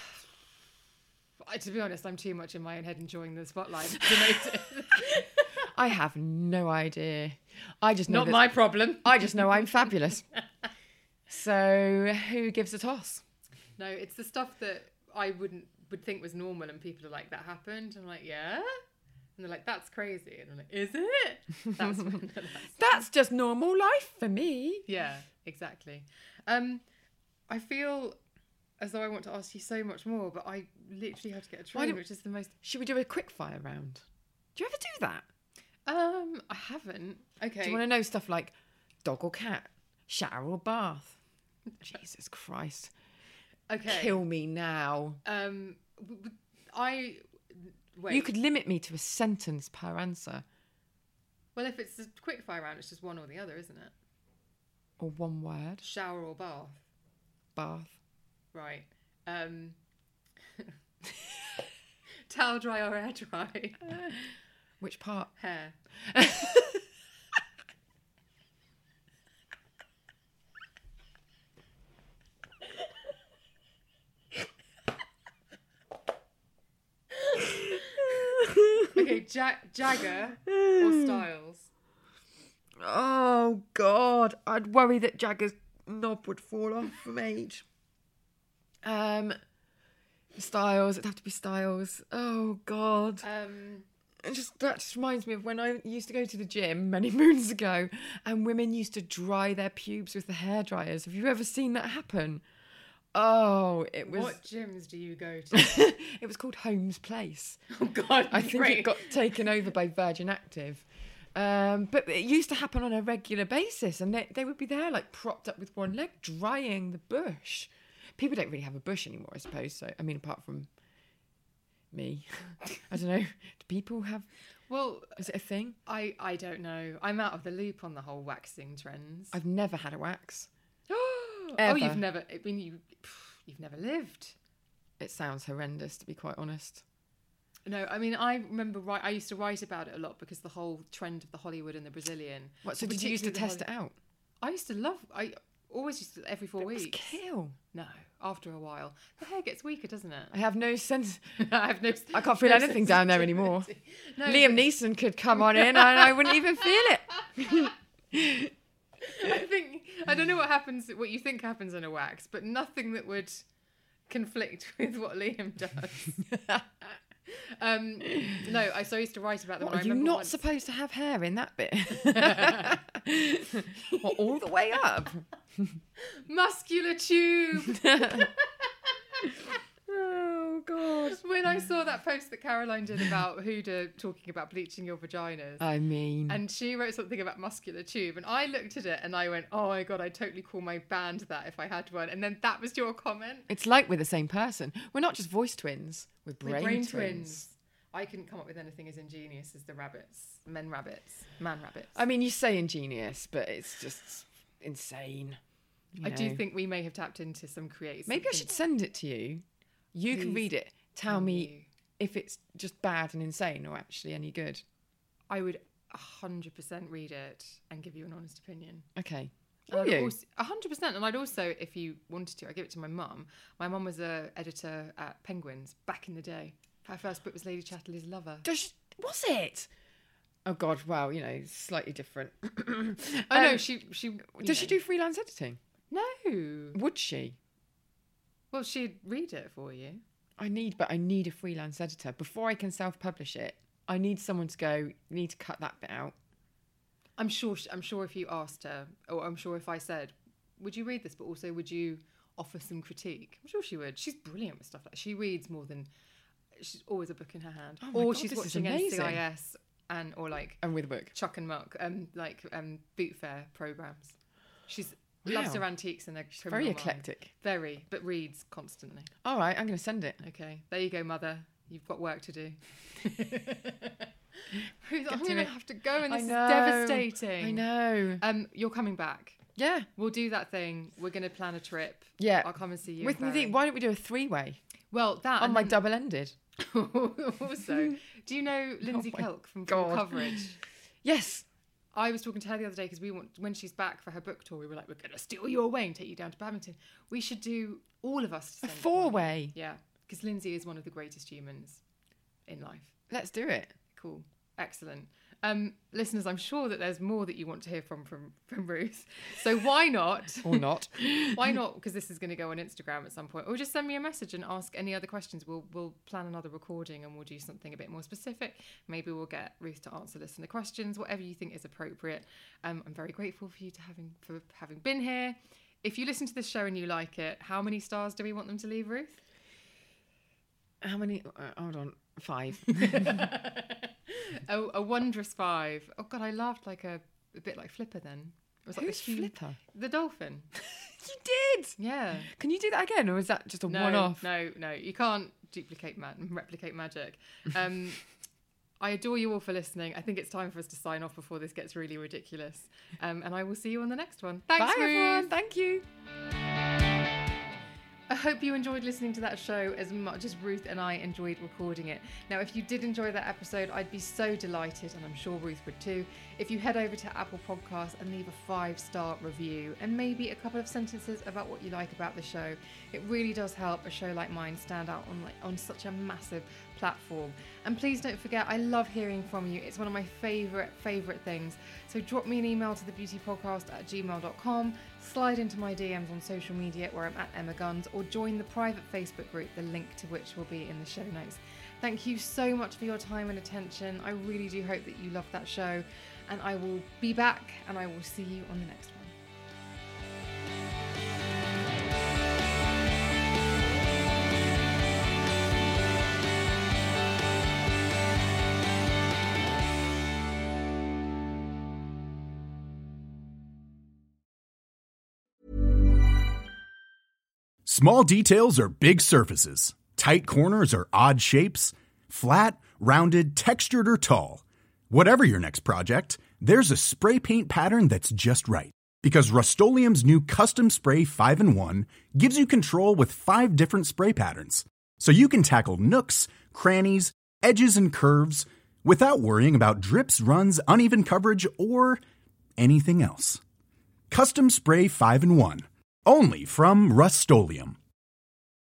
I, to be honest, I'm too much in my own head enjoying the spotlight to notice. I have no idea. I just know Not that- my problem. I just know I'm fabulous. So who gives a toss? No, it's the stuff that I wouldn't would think was normal, and people are like, "That happened." I'm like, "Yeah," and they're like, "That's crazy," and I'm like, "Is it?" That's when that's, That's just normal life for me. yeah, exactly. Um, I feel as though I want to ask you so much more, but I literally have to get a Why train, don't- which is the most. Should we do a quick fire round? Do you ever do that? Um, I haven't. Okay. Do you want to know stuff like dog or cat, shower or bath? Jesus Christ. Okay. Kill me now. Um, w- w- I wait. You could limit me to a sentence per answer. Well, if it's a quick fire round, it's just one or the other, isn't it? Or one word. Shower or bath. Bath. Right. Um, towel dry or air dry? Which part? Hair. Okay, ja- Jagger or Styles? Oh, God. I'd worry that Jagger's knob would fall off from age. Um, Styles. It'd have to be Styles. Oh, God. Um, It just that just reminds me of when I used to go to the gym many moons ago, and women used to dry their pubes with the hairdryers. Have you ever seen that happen? Oh, it was. what gyms do you go to? It was called Holmes Place. Oh God, I think great. it got taken over by Virgin Active. Um, but it used to happen on a regular basis, and they, they would be there like propped up with one leg, drying the bush. People don't really have a bush anymore, I suppose. So I mean, apart from me, I don't know. Do people have? Well, Is it a thing? I I don't know. I'm out of the loop on the whole waxing trends. I've never had a wax. Oh, Ever. you've never. I mean, you you've never lived. It sounds horrendous, to be quite honest. No, I mean, I remember. Write, I used to write about it a lot because the whole trend of the Hollywood and the Brazilian. What? So did you used to test it out? I used to love. I Always just every four It weeks. must kill. No, after a while. The hair gets weaker, doesn't it? I have no sense. I have no I can't feel no anything down there anymore. sensitivity. No, Liam but- Neeson could come on in and I wouldn't even feel it. I think I don't know what happens, what you think happens in a wax, but nothing that would conflict with what Liam does. um, no, I so I used to write about them. What, and I are you remember not once- supposed to have hair in that bit? What, all the way up? muscular tube. Oh, God. When I saw that post that Caroline did about Huda talking about bleaching your vaginas. I mean... And she wrote something about muscular tube, and I looked at it and I went, "Oh my god, I'd totally call my band that if I had one." And then that was your comment. It's like we're the same person. We're not just voice twins. We're brain, We're brain twins. twins. I couldn't come up with anything as ingenious as the rabbits, men rabbits, man rabbits. I mean, you say ingenious, but it's just insane. you I do know. think we may have tapped into some creative. Maybe I should send it to you. You can Please. read it. Tell Thank me you. if it's just bad and insane or actually any good. I would one hundred percent read it and give you an honest opinion. Okay. And Will I'd you? also- one hundred percent. And I'd also, if you wanted to, I'd give it to my mum. My mum was a editor at Penguins back in the day. Her first book was Lady Chatterley's Lover. Does she, was it? Oh God! Wow, you know, slightly different. Oh no, Um, she she you Does she know. do freelance editing? No. Would she? Well, she'd read it for you. I need, but I need a freelance editor before I can self-publish it. I need someone to go. You need to cut that bit out. I'm sure. She, I'm sure if you asked her, or I'm sure if I said, "Would you read this?" But also, would you offer some critique? I'm sure she would. She's brilliant with stuff like that. She reads more than. She's always a book in her hand, Oh my or God, she's this is watching amazing. N C I S and or like And with a book. Chuck and Muck, um, like um, boot fair programs. She's loves Wow. her antiques and their She's criminal very mind. eclectic. Very, but reads constantly. All right, I'm going to send it. Okay, there you go, mother. You've got work to do. Ruth, I'm to going to it. have to go, and I this is know. devastating. I know. Um, you're coming back. Yeah. We'll do that thing. We're going to plan a trip. Yeah. I'll come and see you. With in me, Bury. why don't we do a three-way Well, that on and my then- double-ended? also, do you know Lindsay Oh my Kelk from Full God. Coverage? Yes. I was talking to her the other day because we want when she's back for her book tour. We were like, we're going to steal you away and take you down to Badminton. We should do all of us. A send one. four-way. Yeah, because Lindsay is one of the greatest humans in life. Let's do it. Cool. Excellent. Um, listeners, I'm sure that there's more that you want to hear from from, from Ruth. So why not? Or not. Why not? Because this is going to go on Instagram at some point. Or just send me a message and ask any other questions. We'll we'll plan another recording and we'll do something a bit more specific. Maybe we'll get Ruth to answer listener questions, whatever you think is appropriate. Um, I'm very grateful for you to having for having been here. If you listen to this show and you like it, how many stars do we want them to leave, Ruth? How many? Uh, hold on. Five. a, a wondrous five. Oh God, I laughed like a, a bit like Flipper then. It was like Who's this huge- Flipper? The dolphin. You did. Yeah. Can you do that again, or is that just a No, one-off? no, no. You can't duplicate, ma- replicate magic. Um, I adore you all for listening. I think it's time for us to sign off before this gets really ridiculous. Um, and I will see you on the next one. Thanks, Bye, Ruth. everyone. Thank you. I hope you enjoyed listening to that show as much as Ruth and I enjoyed recording it. Now, if you did enjoy that episode, I'd be so delighted, and I'm sure Ruth would too, if you head over to Apple Podcasts and leave a five-star review and maybe a couple of sentences about what you like about the show. It really does help a show like mine stand out on like on such a massive platform. And please don't forget, I love hearing from you. It's one of my favourite, favourite things. So drop me an email to the beauty podcast at gmail dot com, slide into my D Ms on social media where I'm at Emma Guns, or join the private Facebook group, the link to which will be in the show notes. Thank you so much for your time and attention. I really do hope that you loved that show, and I will be back and I will see you on the next one. Small details are big surfaces. Tight corners are odd shapes. Flat, rounded, textured, or tall. Whatever your next project, there's a spray paint pattern that's just right. Because Rust-Oleum's new Custom Spray five in one gives you control with five different spray patterns. So you can tackle nooks, crannies, edges, and curves without worrying about drips, runs, uneven coverage, or anything else. Custom Spray five in one. Only from Rust-Oleum.